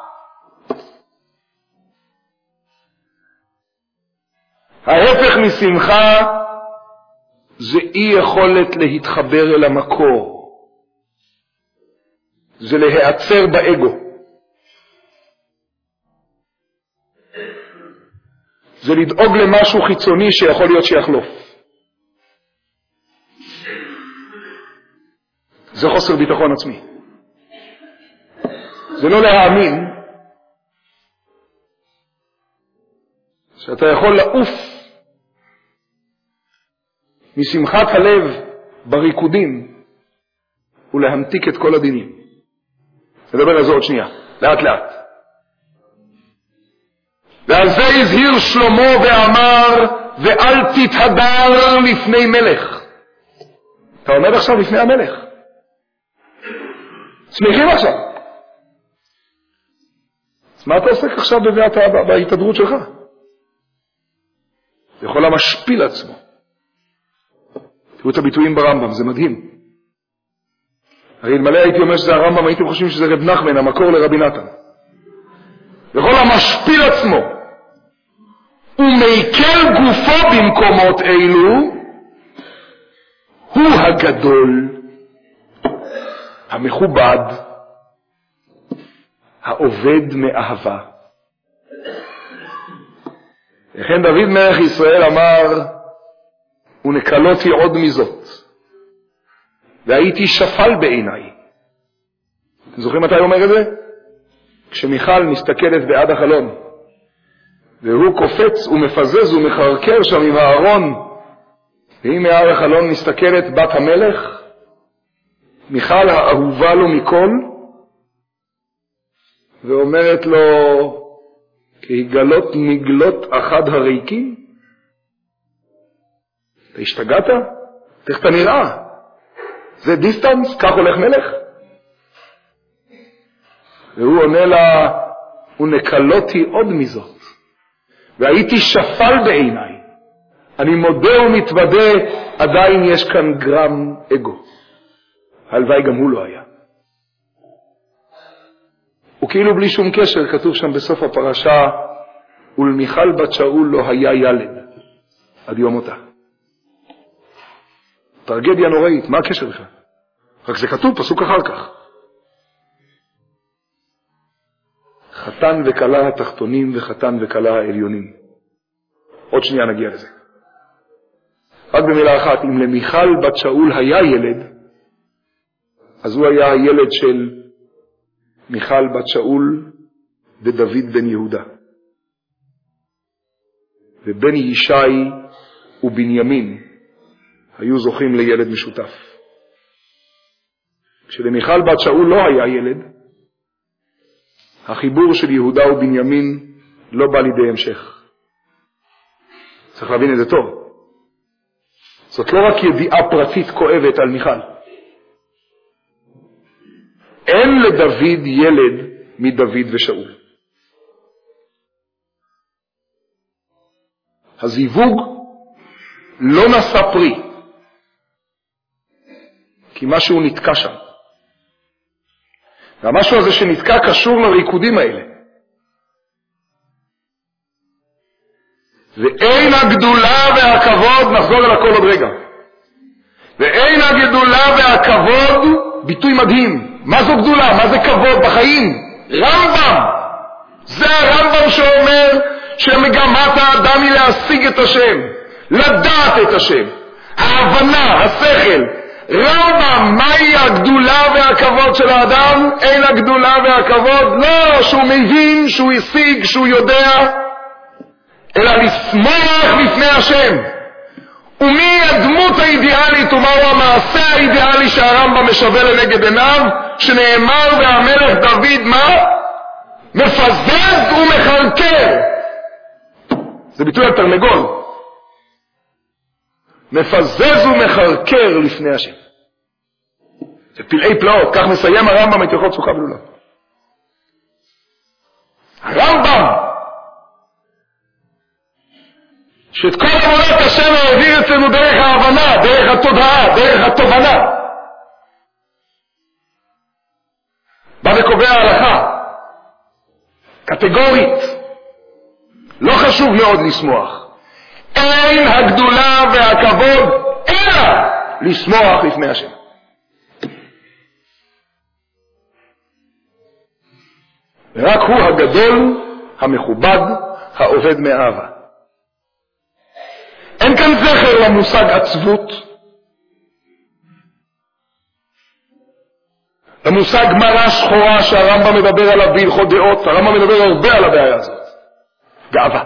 ההפך משמחה זה אי יכולת להתחבר אל המקור. זה להיעצר באגו. זה לדאוג למשהו חיצוני שיכול להיות שיחלוף. זה חוסר ביטחון עצמי. זה לא להאמין שאתה יכול לעוף משמחת הלב בריקודים ולהמתיק את כל הדינים. נדבר על זה עוד שנייה, לאט לאט. ועל זה הזהיר שלמה ואמר, ואל תתהדר לפני מלך. אתה עומד עכשיו לפני המלך. שמחים עכשיו. אז מה אתה עוסק עכשיו בהתהדרות שלך? זה יכול להשפיל עצמו. תראו את הביטויים ברמב"ם, זה מדהים. הרי אלמלא הייתי אומר שזה הרמב"ם, הייתם חושבים שזה רב נחמן, המקור לרבי נתן. וכל המשפיל עצמו ומקל גופו במקומות אלו הוא הגדול, המכובד, העובד מאהבה. לכן דוד מלך ישראל אמר, ונקלותי עוד מזאת, והייתי שפל בעיניי. אתם זוכרים מתי הוא אומר את זה? כשמיכל מסתכלת בעד החלון, והוא קופץ ומפזז ומחרקר שם עם הארון, והיא מעל החלון מסתכלת בת המלך, מיכל האהובה לו מכל, ואומרת לו, כהגלות נגלות אחד הריקים? אתה השתגעת? איך אתה נראה? זה דיסטנס? כך הולך מלך? והוא עונה לה, ונקלותי עוד מזאת, והייתי שפל בעיניי. אני מודה ומתוודה, עדיין יש כאן גרם אגו. הלוואי גם הוא לא היה. וכאילו בלי שום קשר, כתוב שם בסוף הפרשה, ולמיכל בת שאול לא היה ילד עד יום מותה. טרגדיה נוראית, מה הקשר בכלל? רק זה כתוב פסוק אחר כך. חתן וכלה התחתונים וחתן וכלה העליונים. עוד שנייה נגיע לזה. רק במילה אחת, אם למיכל בת שאול היה ילד, אז הוא היה הילד של מיכל בת שאול ודוד בן יהודה. ובן ישי ובנימין היו זוכים לילד משותף. כשלמיכל בת שאול לא היה ילד, החיבור של יהודה ובנימין לא בא לידי המשך. צריך להבין את זה טוב. זאת לא רק ידיעה פרטית כואבת על מיכל. אין לדוד ילד מדוד ושאול. הזיווג לא נשא פרי, כי משהו נתקע שם. והמשהו הזה שנתקע קשור לריקודים האלה. ואין הגדולה והכבוד, נחזור על הכל עוד רגע. ואין הגדולה והכבוד, ביטוי מדהים. מה זו גדולה? מה זה כבוד בחיים? רמב"ם. זה הרמב"ם שאומר שמגמת האדם היא להשיג את השם, לדעת את השם, ההבנה, השכל. רמב"ם, מהי הגדולה והכבוד של האדם? אין הגדולה והכבוד, לא שהוא מבין, שהוא השיג, שהוא יודע, אלא לשמוח לפני השם. ומי הדמות האידיאלית ומהו המעשה האידיאלי שהרמב"ם משווה לנגד עיניו, שנאמר והמלך דוד מה? מפזז ומחרקר. זה ביטוי על תרנגול. מפזז ומחרקר לפני השם. זה פלאי פלאות, כך מסיים הרמב"ם את הלכות סוכה ולולה. הרמב"ם, שאת כל עבודת השם העביר אצלנו דרך ההבנה, דרך התודעה, דרך התובנה. בא וקובע הלכה, קטגורית, לא חשוב מאוד לשמוח. אין הגדולה והכבוד אלא לשמוח לפני השם. ורק הוא הגדול, המכובד, העובד מאהבה. אין כאן זכר למושג עצבות, למושג מרה שחורה שהרמב"ם מדבר עליו בהלכות דעות. הרמב"ם מדבר הרבה על הבעיה הזאת. גאווה.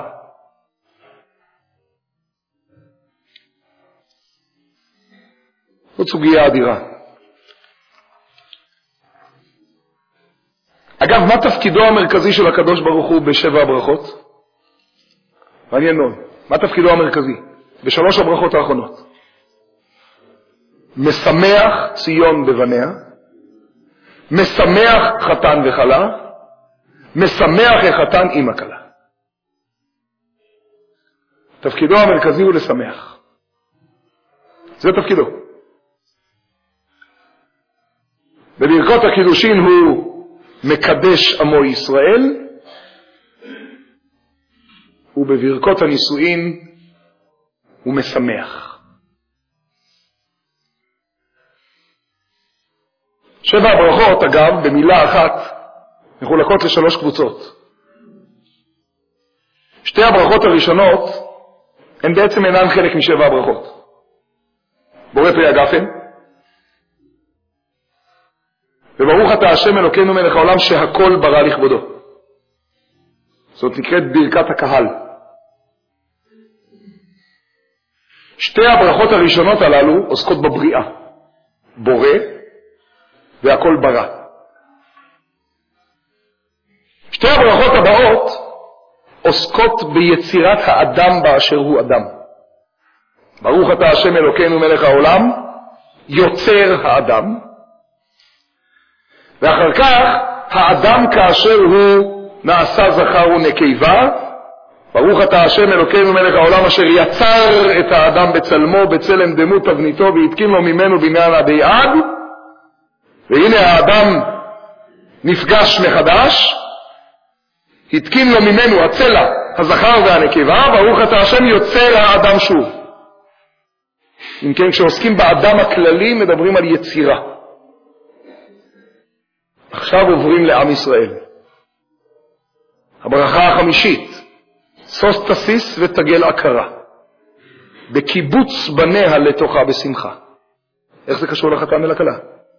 זאת סוגיה אדירה. אגב, מה תפקידו המרכזי של הקדוש ברוך הוא בשבע הברכות? מעניין מאוד. מה תפקידו המרכזי בשלוש הברכות האחרונות? משמח ציון בבניה, משמח חתן וכלה, משמח החתן עם הכלה. תפקידו המרכזי הוא לשמח. זה תפקידו. בברכות הקידושין הוא מקדש עמו ישראל, ובברכות הנישואין הוא משמח. שבע הברכות, אגב, במילה אחת, מחולקות לשלוש קבוצות. שתי הברכות הראשונות הן בעצם אינן חלק משבע הברכות. בורא פרי הגפן, וברוך אתה השם אלוקינו מלך העולם שהכל ברא לכבודו. זאת נקראת ברכת הקהל. שתי הברכות הראשונות הללו עוסקות בבריאה. בורא והכל ברא. שתי הברכות הבאות עוסקות ביצירת האדם באשר הוא אדם. ברוך אתה השם אלוקינו מלך העולם, יוצר האדם. ואחר כך, האדם כאשר הוא נעשה זכר ונקבה, ברוך אתה השם אלוקינו מלך העולם אשר יצר את האדם בצלמו, בצלם דמות תבניתו, והתקין לו ממנו בניין עדי עד. והנה האדם נפגש מחדש, התקין לו ממנו הצלע, הזכר והנקבה, ברוך אתה השם יוצר האדם שוב. אם כן, כשעוסקים באדם הכללי מדברים על יצירה. עכשיו עוברים לעם ישראל. הברכה החמישית, סוס תסיס ותגל עקרה, בקיבוץ בניה לתוכה בשמחה. איך זה קשור לחתן ולכלה?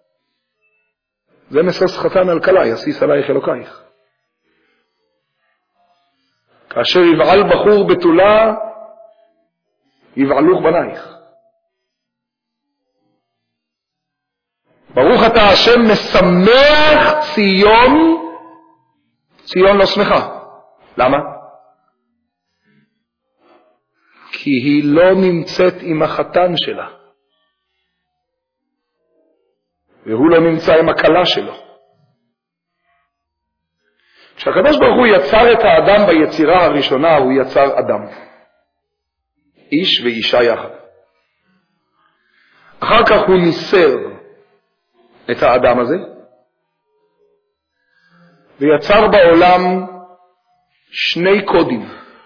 זה משוש חתן על כלה, יסיס עלייך אלוקייך. כאשר יבעל בחור בתולה, יבעלוך בנייך. ברוך אתה השם משמח ציון, ציון לא שמחה. למה? כי היא לא נמצאת עם החתן שלה, והוא לא נמצא עם הכלה שלו. כשהקדוש ברוך הוא יצר את האדם ביצירה הראשונה, הוא יצר אדם, איש ואישה יחד. אחר כך הוא ניסר את האדם הזה, ויצר בעולם שני קודים,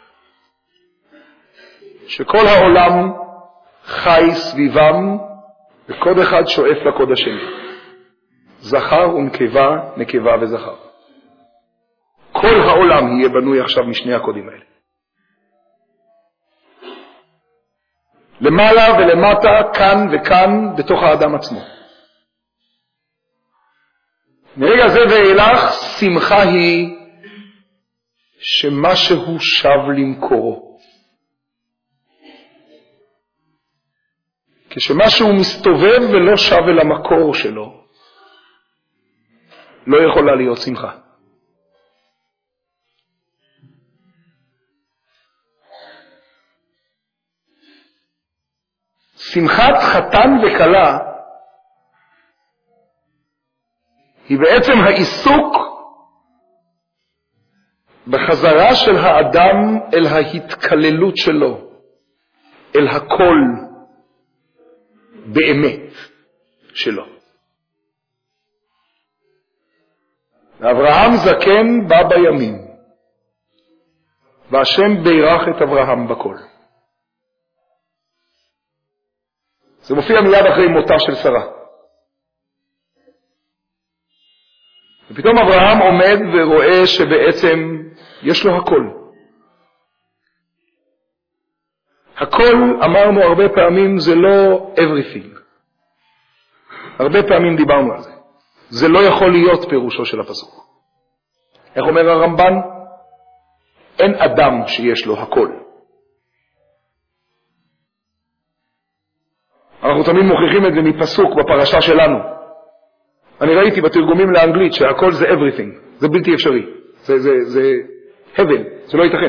שכל העולם חי סביבם, וקוד אחד שואף לקוד השני. זכר ונקבה, נקבה וזכר. כל העולם יהיה בנוי עכשיו משני הקודים האלה. למעלה ולמטה, כאן וכאן, בתוך האדם עצמו. מרגע זה ואילך, שמחה היא שמשהו שב למקורו. כשמשהו מסתובב ולא שב אל המקור שלו, לא יכולה להיות שמחה. שמחת חתן וכלה היא בעצם העיסוק בחזרה של האדם אל ההתקללות שלו, אל הכל באמת שלו. אברהם זקן בא בימים, והשם בירך את אברהם בכל. זה מופיע מיד אחרי מותה של שרה. ופתאום אברהם עומד ורואה שבעצם יש לו הכל. הכל, אמרנו הרבה פעמים, זה לא everything. הרבה פעמים דיברנו על זה. זה לא יכול להיות פירושו של הפסוק. איך אומר הרמב"ן? אין אדם שיש לו הכל. אנחנו תמיד מוכיחים את זה מפסוק בפרשה שלנו. אני ראיתי בתרגומים לאנגלית שהכל זה everything. זה בלתי אפשרי. זה הבל. זה לא ייתכן.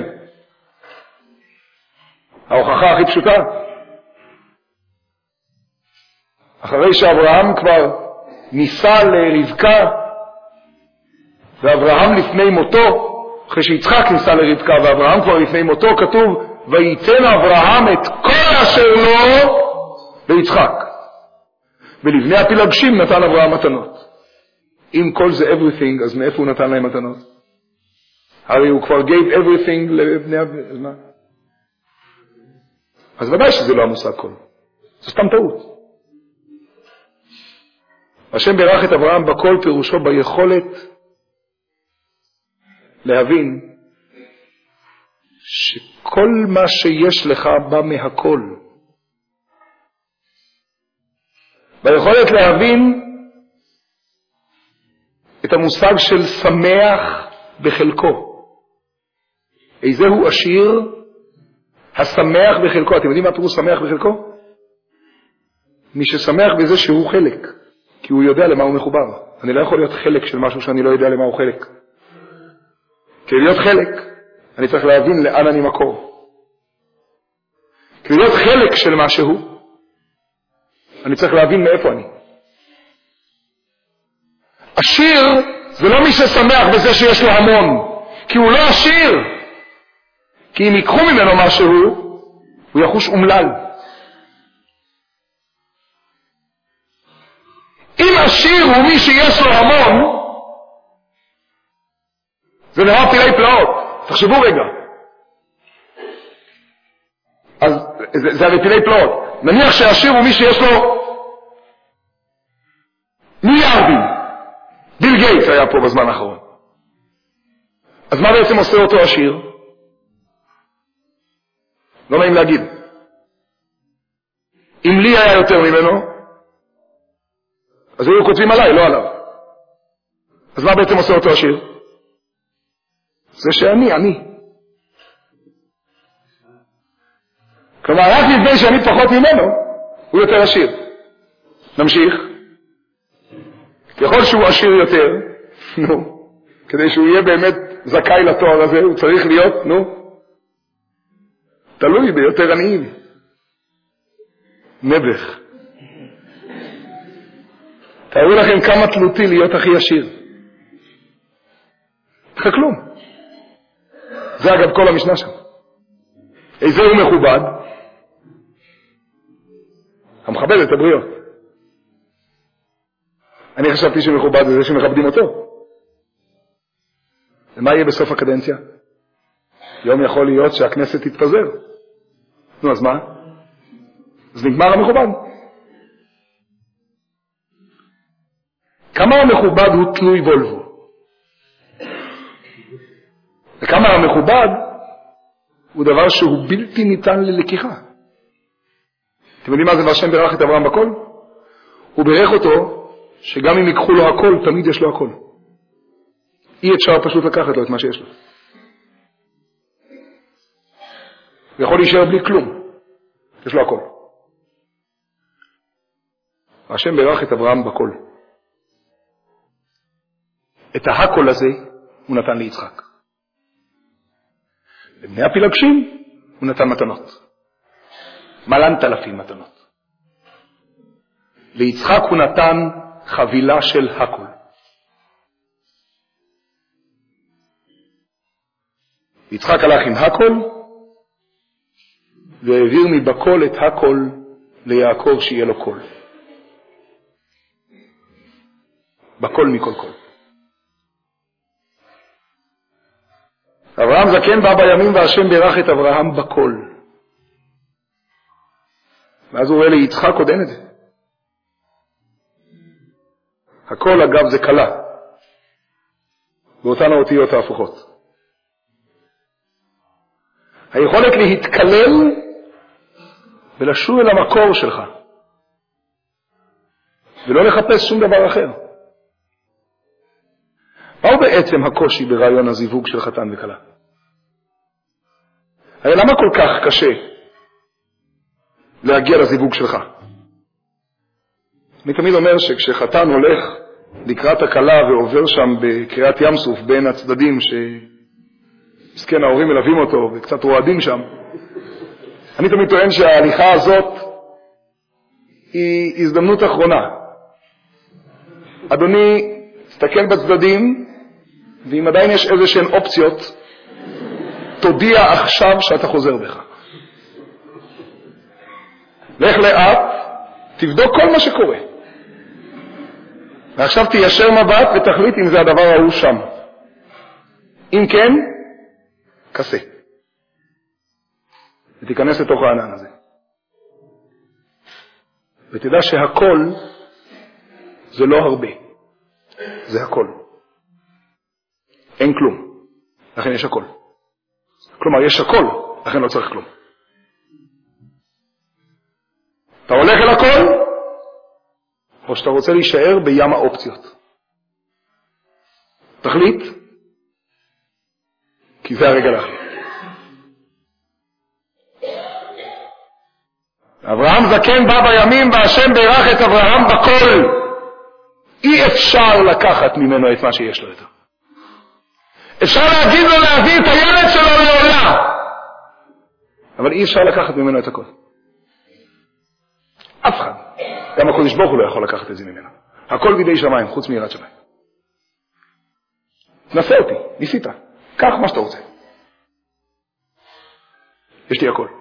ההוכחה הכי פשוטה, אחרי שאברהם כבר ניסה לרבקה, ואברהם לפני מותו, אחרי שיצחק ניסה לרבקה ואברהם כבר לפני מותו, כתוב וייתן אברהם את כל אשר לו ליצחק, ולבני הפילגשים נתן אברהם מתנות. אם כל זה everything, אז מאיפה הוא נתן להם מתנות? הרי הוא כבר gave everything לבני הפילגשים. אז ודאי שזה לא המושג כל. זה סתם טעות. השם בירך את אברהם בכל, פירושו ביכולת להבין שכל מה שיש לך בא מהכל. ביכולת להבין את המושג של שמח בחלקו. איזהו עשיר השמח בחלקו. אתם יודעים מה פירוש שמח בחלקו? מי ששמח בזה שהוא חלק, כי הוא יודע למה הוא מחובר. אני לא יכול להיות חלק של משהו שאני לא יודע למה הוא חלק. כדי להיות חלק, אני צריך להבין לאן אני מקור. כדי להיות חלק של משהו, אני צריך להבין מאיפה אני. עשיר זה לא מי ששמח בזה שיש לו המון, כי הוא לא עשיר. כי אם ייקחו ממנו משהו, הוא יחוש אומלל. אם עשיר הוא מי שיש לו המון, זה נראה פילי פלאות. תחשבו רגע. אז זה הרי פילי פלאות. נניח שהעשיר הוא מי שיש לו מיליארדים. ביל גייטס היה פה בזמן האחרון. אז מה בעצם עושה אותו עשיר? לא נעים להגיד. אם לי היה יותר ממנו, אז היו כותבים עליי, לא עליו. אז מה בעצם עושה אותו עשיר? זה שאני. כלומר, רק לפני שאני פחות ממנו, הוא יותר עשיר. נמשיך. ככל שהוא עשיר יותר, כדי שהוא יהיה באמת זכאי לתואר הזה, הוא צריך להיות, תלוי ביותר עניים. נבך. תארו לכם כמה תלותי להיות הכי עשיר. כלום. זה אגב כל המשנה שם. איזה הוא מכובד? המכבד את הבריות. אני חשבתי שמכובד זה שמכבדים אותו. ומה יהיה בסוף הקדנציה? יום יכול להיות שהכנסת תתפזר. אז מה? אז נגמר המכובד. כמה המכובד הוא תלוי וולבו. וכמה המכובד הוא דבר שהוא בלתי ניתן ללקיחה. אתם יודעים מה זה והשם בירך את אברהם בכל? הוא בירך אותו שגם אם ייקחו לו הכל, תמיד יש לו הכל. אי אפשר פשוט לקחת לו את מה שיש לו. הוא יכול להישאר בלי כלום. יש לו הכל. והשם בירך את אברהם בכל. את ההכל הזה הוא נתן ליצחק. לבני הפילגשים הוא נתן מתנות. מלנת אלפים מתנות. ליצחק הוא נתן חבילה של הכל. יצחק הלך עם הכל והעביר מבכל את הכל ליעקב שיהיה לו כל. בכל מכל כל. אברהם זקן בא בימים והשם בירך את אברהם בכל. ואז הוא רואה ליצחק עוד אין את זה. הכל אגב זה קלה. באותן האותיות ההפוכות. היכולת להתקלל ולשוב אל המקור שלך. ולא לחפש שום דבר אחר. מהו בעצם הקושי ברעיון הזיווג של חתן וכלה? הרי למה כל כך קשה להגיע לזיווג שלך? אני תמיד אומר שכשחתן הולך לקראת הכלה ועובר שם בקריאת ים סוף בין הצדדים שמסכן ההורים מלווים אותו וקצת רועדים שם, אני תמיד טוען שההליכה הזאת היא הזדמנות אחרונה. אדוני, תסתכל בצדדים, ואם עדיין יש איזה שהן אופציות, תודיע עכשיו שאתה חוזר בך. לך לאט, תבדוק כל מה שקורה. ועכשיו תיישר מבט ותחליט אם זה הדבר ההוא שם. אם כן, כסה. ותיכנס לתוך הענן הזה. ותדע שהכל זה לא הרבה. זה הכל. אין כלום. לכן יש הכל. כלומר, יש הכל, לכן לא צריך כלום. אתה הולך אל הכל, או שאתה רוצה להישאר בים האופציות. תחליט, כי זה הרגע להחליט. אברהם זקן בא בימים והשם בירך את אברהם בכל. אי אפשר לקחת ממנו את מה שיש לו יותר. אפשר להגיד לו להביא את הילד שלו לעולה, אבל אי אפשר לקחת ממנו את הכל. אף אחד. גם הקדוש ברוך הוא לא יכול לקחת את זה ממנו. הכל בידי שמיים, חוץ מיראת שמיים. נסה אותי, ניסית. קח מה שאתה רוצה. יש לי הכל.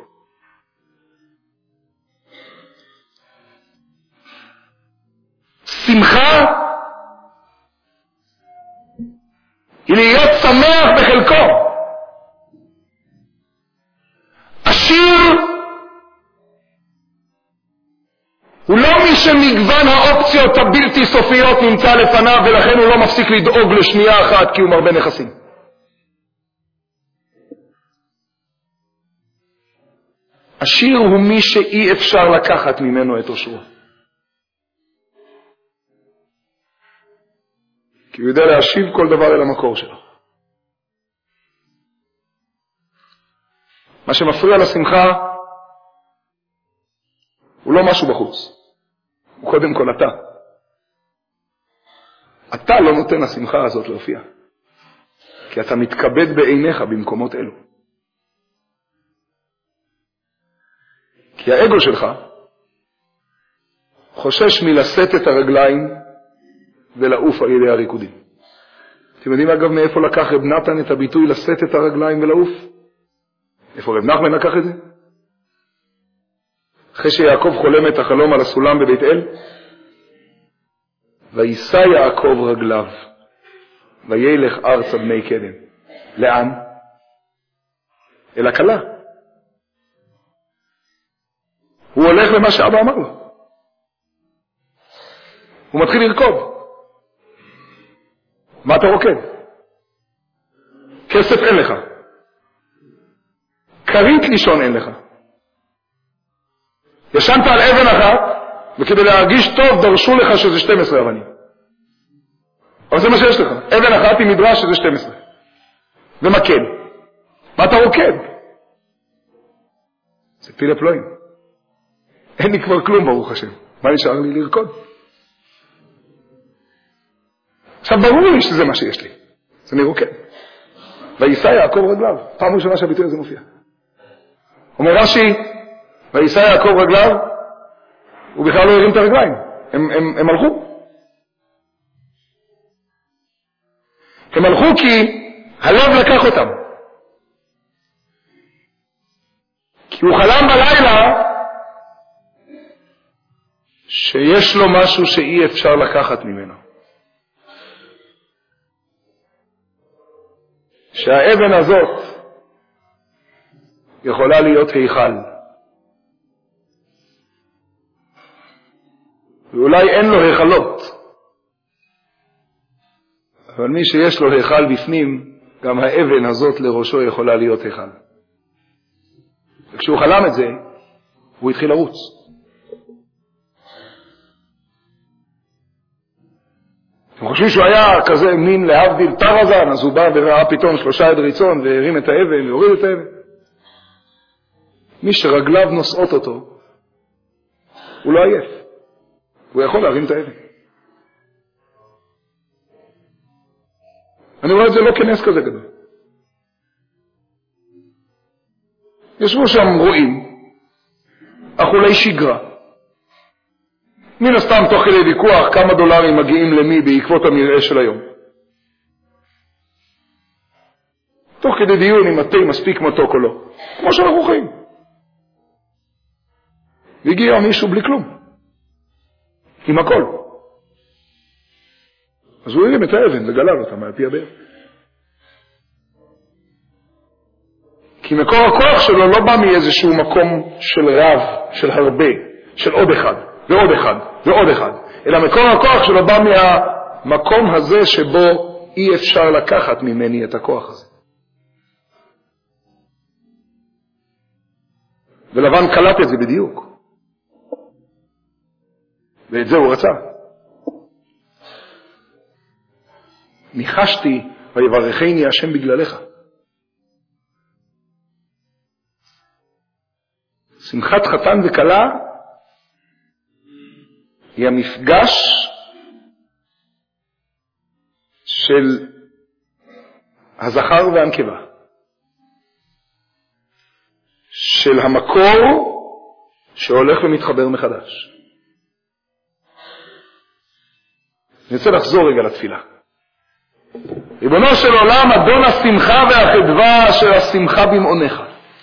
שמחה היא להיות שמח בחלקו. עשיר הוא לא מי שמגוון האופציות הבלתי סופיות נמצא לפניו ולכן הוא לא מפסיק לדאוג לשנייה אחת כי הוא מרבה נכסים. עשיר הוא מי שאי אפשר לקחת ממנו את עושרו. כי הוא יודע להשיב כל דבר אל המקור שלו. מה שמפריע לשמחה הוא לא משהו בחוץ. הוא קודם כל אתה. אתה לא נותן לשמחה הזאת להופיע. כי אתה מתכבד בעיניך במקומות אלו. כי האגו שלך חושש מלשאת את הרגליים ולעוף על ידי הריקודים. אתם יודעים אגב מאיפה לקח רב נתן את הביטוי לשאת את הרגליים ולעוף? איפה רב נחמן לקח את זה? אחרי שיעקב חולם את החלום על הסולם בבית אל, ויישא יעקב רגליו וילך ארצה בני קדם. לאן? אל הכלה. הוא הולך למה שאבא אמר לו. הוא מתחיל לרקוד. מה אתה רוקד? כסף אין לך. כרית לישון אין לך. ישנת על אבן אחת, וכדי להרגיש טוב דרשו לך שזה 12 אבנים. אבל זה מה שיש לך. אבן אחת היא מדרש שזה 12. ומקל. מה אתה רוקד? זה פיל פלואים. אין לי כבר כלום ברוך השם. מה נשאר לי לרקוד? עכשיו ברור לי שזה מה שיש לי. זה אני רוקד. ויישא יעקב רגליו. פעם ראשונה שהביטוי הזה מופיע. אומר רש"י, ויישא יעקב רגליו, הוא בכלל לא הרים את הרגליים. הם הלכו. הם הלכו כי הלב לקח אותם. כי הוא חלם בלילה שיש לו משהו שאי אפשר לקחת ממנו. שהאבן הזאת יכולה להיות היכל. ואולי אין לו היכלות. אבל מי שיש לו היכל בפנים, גם האבן הזאת לראשו יכולה להיות היכל. וכשהוא חלם את זה, הוא התחיל לרוץ. אתם חושבים שהוא היה כזה מין להבדיל טרזן, אז הוא בא וראה פתאום 3 עד רצון והרים את האבן והוריד את האבן. מי שרגליו נושאות אותו, הוא לא עייף. הוא יכול להרים את האבן. אני רואה את זה לא כנס כזה גדול. ישבו שם רואים, אכולי שגרה. מן הסתם תוך כדי ויכוח כמה דולרים מגיעים למי בעקבות המראה של היום. תוך כדי דיון אם התה מספיק מתוק או לא. כמו שאנחנו חיים. והגיע מישהו בלי כלום. עם הכל. אז הוא הרים את האבן וגלל אותה מהפי הבאר. כי מקור הכוח שלו לא בא מאיזשהו מקום של רב, של הרבה, של עוד אחד, ועוד אחד, ועוד אחד. אלא מקור הכוח שלו בא מהמקום הזה שבו אי אפשר לקחת ממני את הכוח הזה. ולבן קלט את זה בדיוק. ואת זה הוא רצה. ניחשתי ויברכני השם בגללך. שמחת חתן וכלה היא המפגש של הזכר והנקבה, של המקור שהולך ומתחבר מחדש. אני רוצה לחזור רגע לתפילה. ריבונו של עולם, אדון השמחה והחדווה אשר השמחה במעונך.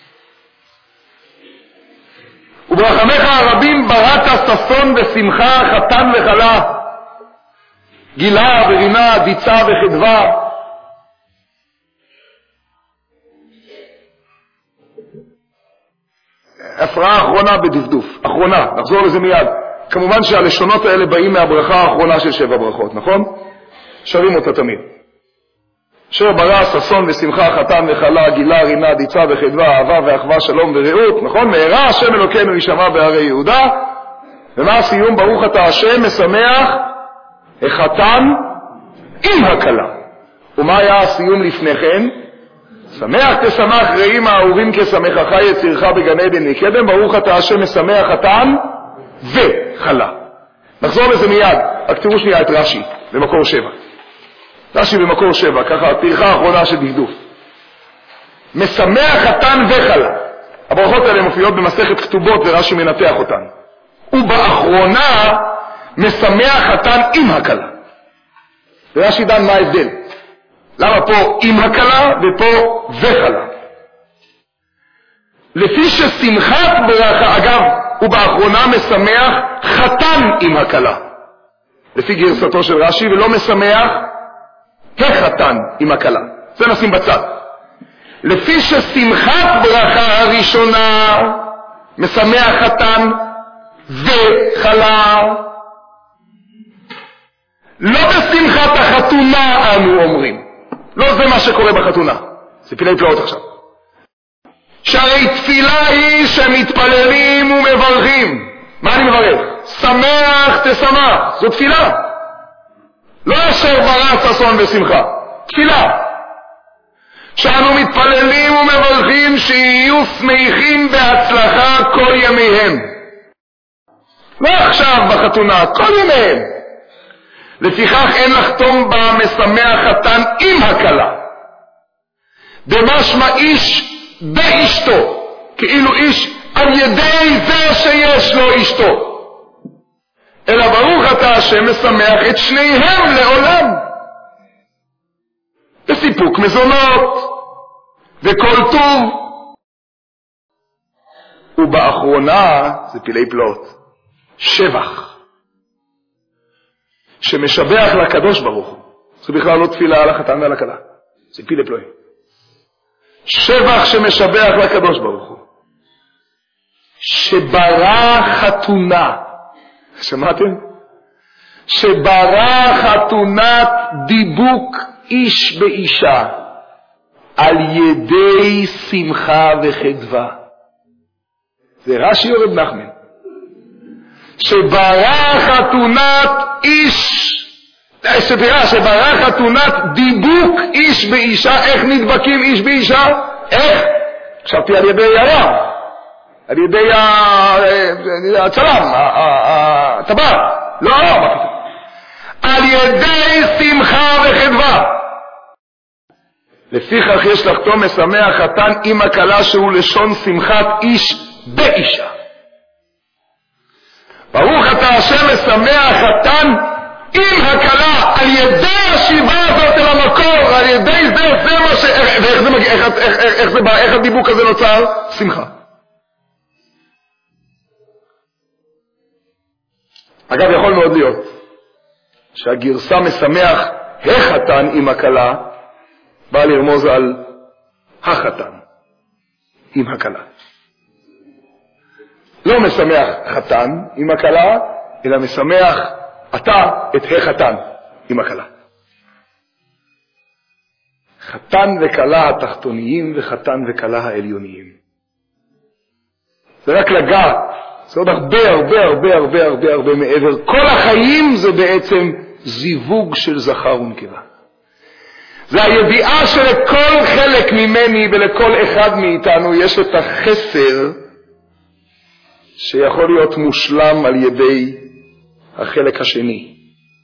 וברחמך הרבים בראת ששון ושמחה, חתן וכלה, גילה ורינה, דיצה וחדווה. הפרעה אחרונה בדפדוף, אחרונה, נחזור לזה מיד. כמובן שהלשונות האלה באים מהברכה האחרונה של 7 ברכות, נכון? שרים אותה תמיד. אשר ברא ששון ושמחה, חתן וכלה, גילה, רינה, דיצה וחדווה, אהבה ואחווה, שלום ורעות, נכון? מהרה השם אלוקינו יישמע בהרי יהודה. ומה הסיום? ברוך אתה השם משמח החתן עם הכלה. ומה היה הסיום לפני כן? שמח תשמח רעים האהובים כשמחך יצירך בגן עדן מקדם. ברוך אתה השם משמח חתן וכלה. נחזור לזה מיד, רק תראו שנייה את רש"י במקור 7. רש"י במקור 7, ככה הפרחה האחרונה של דפדוף. משמח חתן וכלה. הברכות האלה מופיעות במסכת כתובות ורש"י מנתח אותן. ובאחרונה משמח חתן עם הכלה. ורש"י דן מה ההבדל. למה פה עם הכלה ופה וכלה? לפי ששמחת ברכה, אגב, ובאחרונה משמח חתן עם הכלה. לפי גרסתו של רש"י, ולא משמח החתן עם הכלה. זה נשים בצד. לפי ששמחת ברכה הראשונה משמח חתן וכלה, לא בשמחת החתונה אנו אומרים. לא זה מה שקורה בחתונה. זה פילי פלאות עכשיו. שהרי תפילה היא שמתפללים ומברכים. מה אני מברך? שמח תשמח. זו תפילה. לא אשר ברא ששון ושמחה. תפילה. שאנו מתפללים ומברכים שיהיו שמחים בהצלחה כל ימיהם. לא עכשיו בחתונה, כל ימיהם. לפיכך אין לחתום בה משמח חתן עם הכלה. במשמע איש באשתו, כאילו איש על ידי זה שיש לו אשתו. אלא ברוך אתה השם משמח את שניהם לעולם. בסיפוק מזונות וכל טוב. ובאחרונה, זה פילי פלאות, שבח. שמשבח לקדוש ברוך הוא. זה בכלל לא תפילה על החתן ועל הכלה. זה פילי פלואים. שבח שמשבח לקדוש ברוך הוא. שברא חתונה. שמעתם? שברא חתונת דיבוק איש באישה על ידי שמחה וחדווה. זה רש"י או רב נחמן? שברא חתונת שברא חתונת דיבוק איש באישה. איך נדבקים איש באישה? איך? חשבתי על ידי הרב, על ידי הצלם, הטבע. לא, על ידי שמחה וחדווה. לפיכך יש לחתום משמח חתן עם הכלה, שהוא לשון שמחת איש באישה. ברוך אתה השם משמח חתן עם הכלה על ידי השיבה הזאת אל המקור. על ידי זה מה ש... ואיך זה מגיע, איך זה בא, איך הדיבוק הזה נוצר? שמחה. אגב, יכול מאוד להיות שהגרסה משמח החתן עם הכלה באה לרמוז על החתן עם הכלה. לא משמח חתן עם הכלה, אלא משמח אתה את החתן עם הכלה. חתן וכלה התחתוניים וחתן וכלה העליוניים. זה רק לגעת, זה עוד הרבה מעבר. כל החיים זה בעצם זיווג של זכר ונקבה. זה הידיעה שלכל חלק ממני ולכל אחד מאיתנו יש את החסר שיכול להיות מושלם על ידי החלק השני.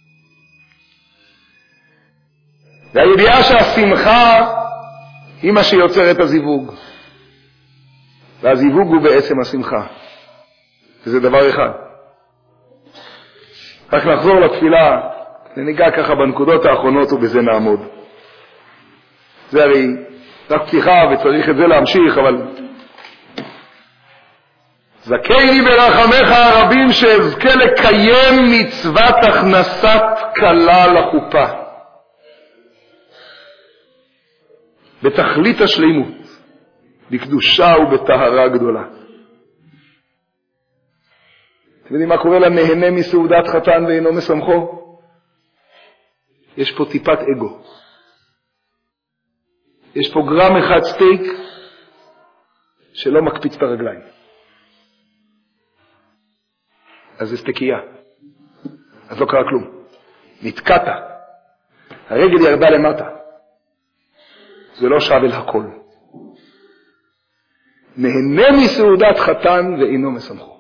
והידיעה שהשמחה היא מה שיוצר את הזיווג. והזיווג הוא בעצם השמחה. וזה דבר אחד. רק נחזור לתפילה, וניגע ככה בנקודות האחרונות ובזה נעמוד. זה הרי רק פתיחה וצריך את זה להמשיך, אבל זכני ברחמך הרבים שאזכה לקיים מצוות הכנסת כלה לחופה בתכלית השלימות, בקדושה ובטהרה גדולה. אתם יודעים מה קורה לנהנה מסעודת חתן ואינו משמחו? יש פה טיפת אגו. יש פה גרם אחד סטייק שלא מקפיץ את הרגליים. אז זה סטייקייה. אז לא קרה כלום. נתקעת. הרגל ירדה למטה. זה לא שווה להכל. נהנה מסעודת חתן ואינו משמחו.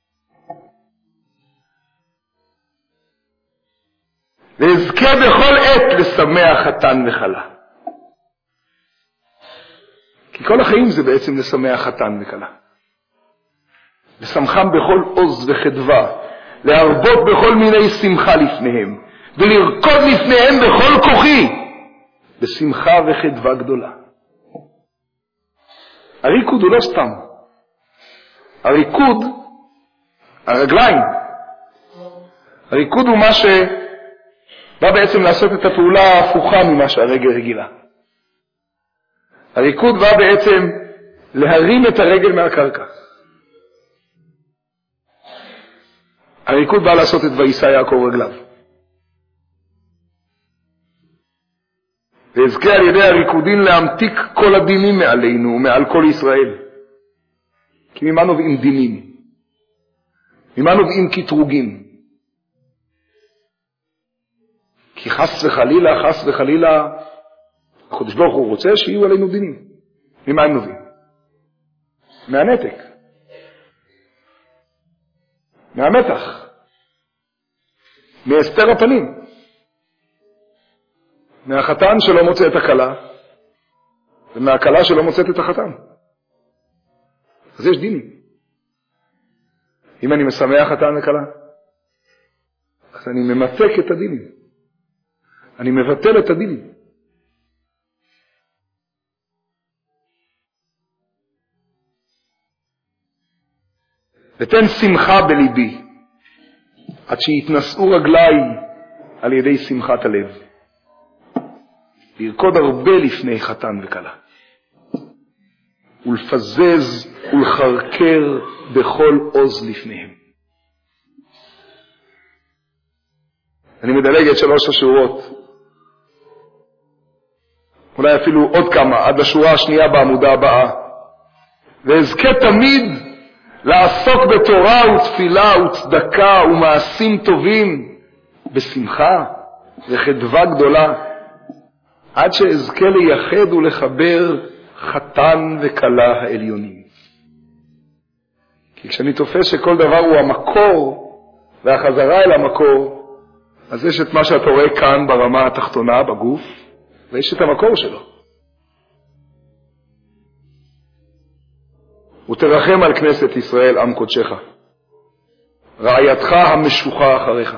ואזכה בכל עת לשמח חתן וכלה. כי כל החיים זה בעצם לשמח חתן וכלה. לשמחם בכל עוז וחדווה, להרבות בכל מיני שמחה לפניהם, ולרקוד לפניהם בכל כוחי, בשמחה וחדווה גדולה. הריקוד הוא לא סתם. הריקוד, הרגליים, הריקוד הוא מה שבא בעצם לעשות את הפעולה ההפוכה ממה שהרגל רגילה. הריקוד בא בעצם להרים את הרגל מהקרקע. הריקוד בא לעשות את וישא יעקב רגליו. ואזכה על ידי הריקודין להמתיק כל הדינים מעלינו ומעל כל ישראל. כי ממה נובעים דינים? ממה נובעים קטרוגים? כי חס וחלילה, הקדוש ברוך הוא רוצה שיהיו עלינו דינים. ממה הם נובעים? מהנתק. מהמתח. מהסתר הפנים. מהחתן שלא מוצא את הכלה, ומהכלה שלא מוצאת את החתן. אז יש דינים. אם אני משמח חתן וכלה, אז אני ממתק את הדינים. אני מבטל את הדינים. ותן שמחה בליבי, עד שיתנשאו רגליי על ידי שמחת הלב. לרקוד הרבה לפני חתן וכלה. ולפזז ולחרקר בכל עוז לפניהם. אני מדלג את 3 השורות. אולי אפילו עוד כמה, עד לשורה השנייה בעמודה הבאה. ואזכה תמיד לעסוק בתורה ותפילה וצדקה ומעשים טובים בשמחה וחדווה גדולה, עד שאזכה לייחד ולחבר חתן וכלה העליונים. כי כשאני תופס שכל דבר הוא המקור והחזרה אל המקור, אז יש את מה שאתה רואה כאן ברמה התחתונה בגוף, ויש את המקור שלו. ותרחם על כנסת ישראל עם קודשך, רעייתך המשוחה אחריך.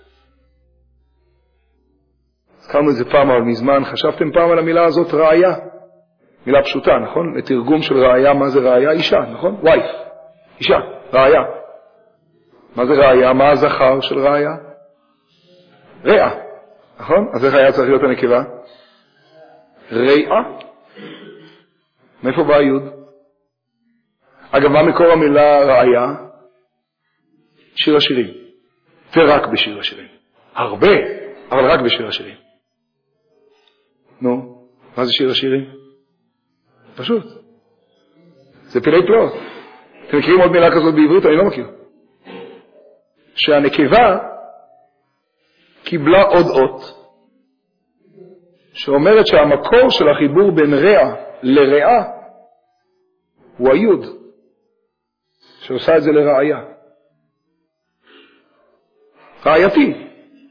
הזכרנו את זה פעם, אבל מזמן חשבתם פעם על המילה הזאת רעיה? מילה פשוטה, נכון? לתרגום של רעיה, מה זה רעיה? אישה, נכון? וייף, אישה, רעיה. מה זה רעיה? מה הזכר של רעיה? רעה, נכון? אז איך היה צריך להיות הנקבה? רעה. מאיפה בא היוד? אגב, מה מקור המילה רעיה? שיר השירים. ורק בשיר השירים. הרבה, אבל רק בשיר השירים. נו, מה זה שיר השירים? פשוט. זה פילי פלאות. אתם מכירים עוד מילה כזאת בעברית? אני לא מכיר. שהנקבה קיבלה עוד אות, שאומרת שהמקור של החיבור בין רע לרעה הוא היוד, שעושה את זה לרעיה. רעייתי.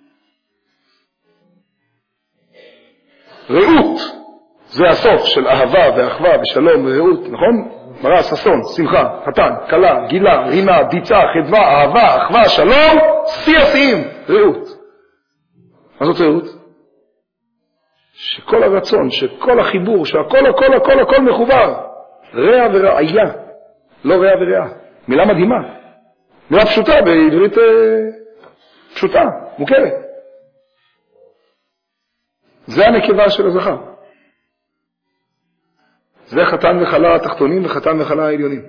רעות זה הסוף של אהבה ואחווה ושלום ורעות, נכון? מראה, ששון, שמחה, חתן, כלה, גילה, רינה, דיצה, חדווה, אהבה, אחווה, שלום, שיא השיאים, רעות. מה זאת רעות? שכל הרצון, שכל החיבור, שהכל הכל הכל הכל מחובר. רע ורעיה, לא רע ורעה. מילה מדהימה. מילה פשוטה, בעברית פשוטה, מוכרת. זה הנקבה של הזכר. זה חתן וכלה התחתונים וחתן וכלה העליונים.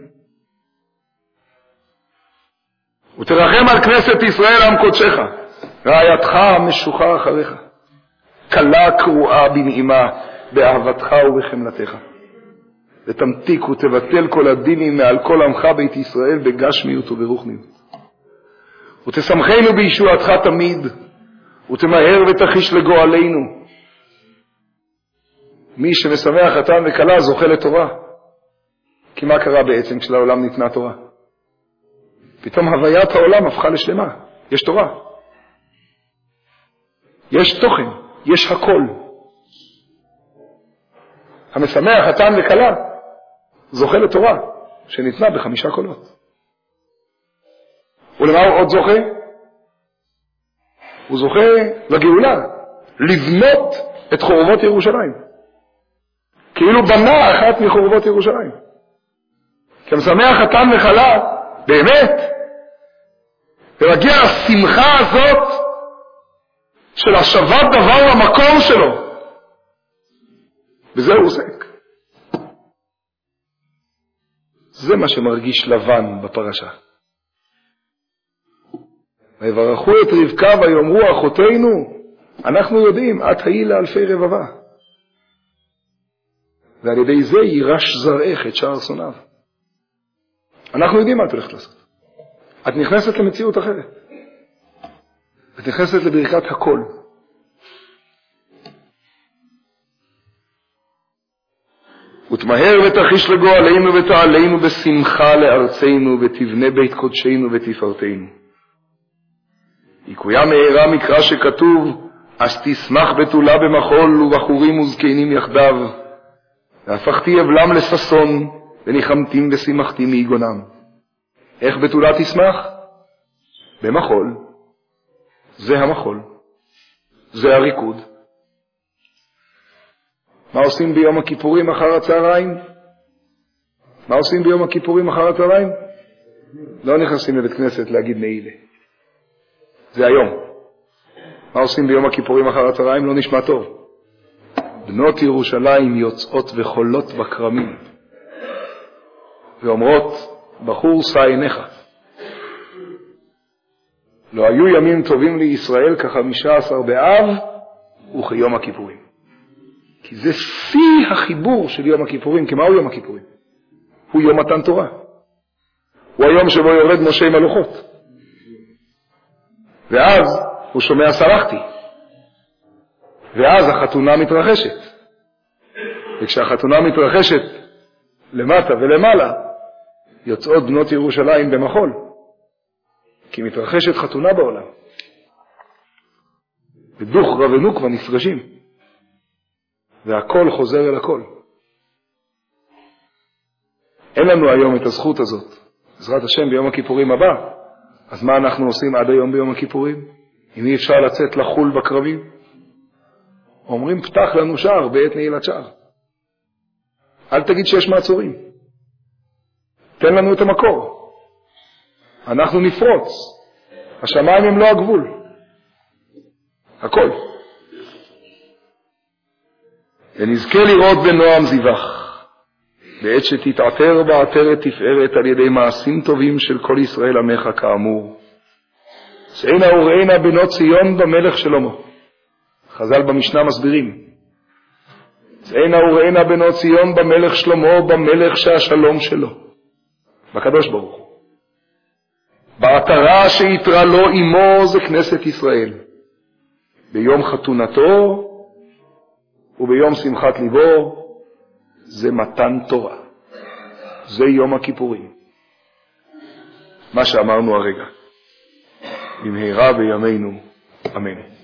ותרחם על כנסת ישראל עם קודשך, רעייתך המשוחה אחריך. כלה קרועה בנעימה, באהבתך ובחמלתך. ותמתיק ותבטל כל הדינים מעל כל עמך בית ישראל בגשמיות וברוחניות. ותשמחנו בישועתך תמיד, ותמהר ותחיש לגואלנו. מי שמשמח חתן וכלה זוכה לתורה. כי מה קרה בעצם כשלעולם ניתנה תורה? פתאום הוויית העולם הפכה לשלמה. יש תורה. יש תוכן. יש הכל. המשמח חתן וכלה זוכה לתורה שניתנה ב5 קולות. ולמה הוא עוד זוכה? הוא זוכה לגאולה, לבנות את חורבות ירושלים. כאילו בנה אחת מחורבות ירושלים. כי המשמח חתן וכלה, באמת, ומגיע השמחה הזאת של השבת דבר למקום שלו. וזה הוא עוסק. זה מה שמרגיש לבן בפרשה. ויברכו את רבקה ויאמרו אחותינו, אנחנו יודעים, את היי לאלפי רבבה. ועל ידי זה יירש זרעך את שער שונאיו. אנחנו יודעים מה את הולכת לעשות. את נכנסת למציאות אחרת. את נכנסת לברכת הכל. ותמהר ותחיש לגואלנו ותעלינו בשמחה לארצנו ותבנה בית קודשנו ותפארתנו. יקוים מהרה מקרא שכתוב, אז תשמח בתולה במחול ובחורים וזקנים יחדיו, והפכתי אבלם לששון וניחמתים ושמחתי מיגונם. איך בתולה תשמח? במחול. זה המחול. זה הריקוד. מה עושים ביום הכיפורים אחר הצהריים? מה עושים ביום הכיפורים אחר הצהריים? לא נכנסים לבית כנסת להגיד נעילה. זה היום. מה עושים ביום הכיפורים אחר הצהריים? לא נשמע טוב. בנות ירושלים יוצאות וחולות בקרמים ואומרות, בחור שא עיניך. לא היו ימים טובים לישראל כ15 באב וכיום הכיפורים. כי זה שיא החיבור של יום הכיפורים. כי מה הוא יום הכיפורים? הוא יום מתן תורה. הוא היום שבו יורד משה עם הלוחות. ואז הוא שומע סלחתי. ואז החתונה מתרחשת. וכשהחתונה מתרחשת למטה ולמעלה, יוצאות בנות ירושלים במחול. כי מתרחשת חתונה בעולם. ודוחרא ונוקבה נפגשים. והכל חוזר אל הכל. אין לנו היום את הזכות הזאת. בעזרת השם ביום הכיפורים הבא. אז מה אנחנו עושים עד היום ביום הכיפורים? אם אי אפשר לצאת לחול בקרבים? אומרים פתח לנו שער בעת נעילת שער. אל תגיד שיש מעצורים. תן לנו את המקור. אנחנו נפרוץ. השמיים הם לא הגבול. הכל. ונזכה לראות בנועם זיווח, בעת שתתעטר בעטרת תפארת על ידי מעשים טובים של כל ישראל עמך כאמור. שאינה וראינה בנות ציון במלך שלמה. חז"ל במשנה מסבירים. שאינה וראינה בנות ציון במלך שלמה, במלך שהשלום שלו. בקדוש ברוך הוא. בעטרה שיתרה לו עמו זה כנסת ישראל. ביום חתונתו וביום שמחת ליבו זה מתן תורה. זה יום הכיפורים. מה שאמרנו הרגע. במהרה בימינו. אמן.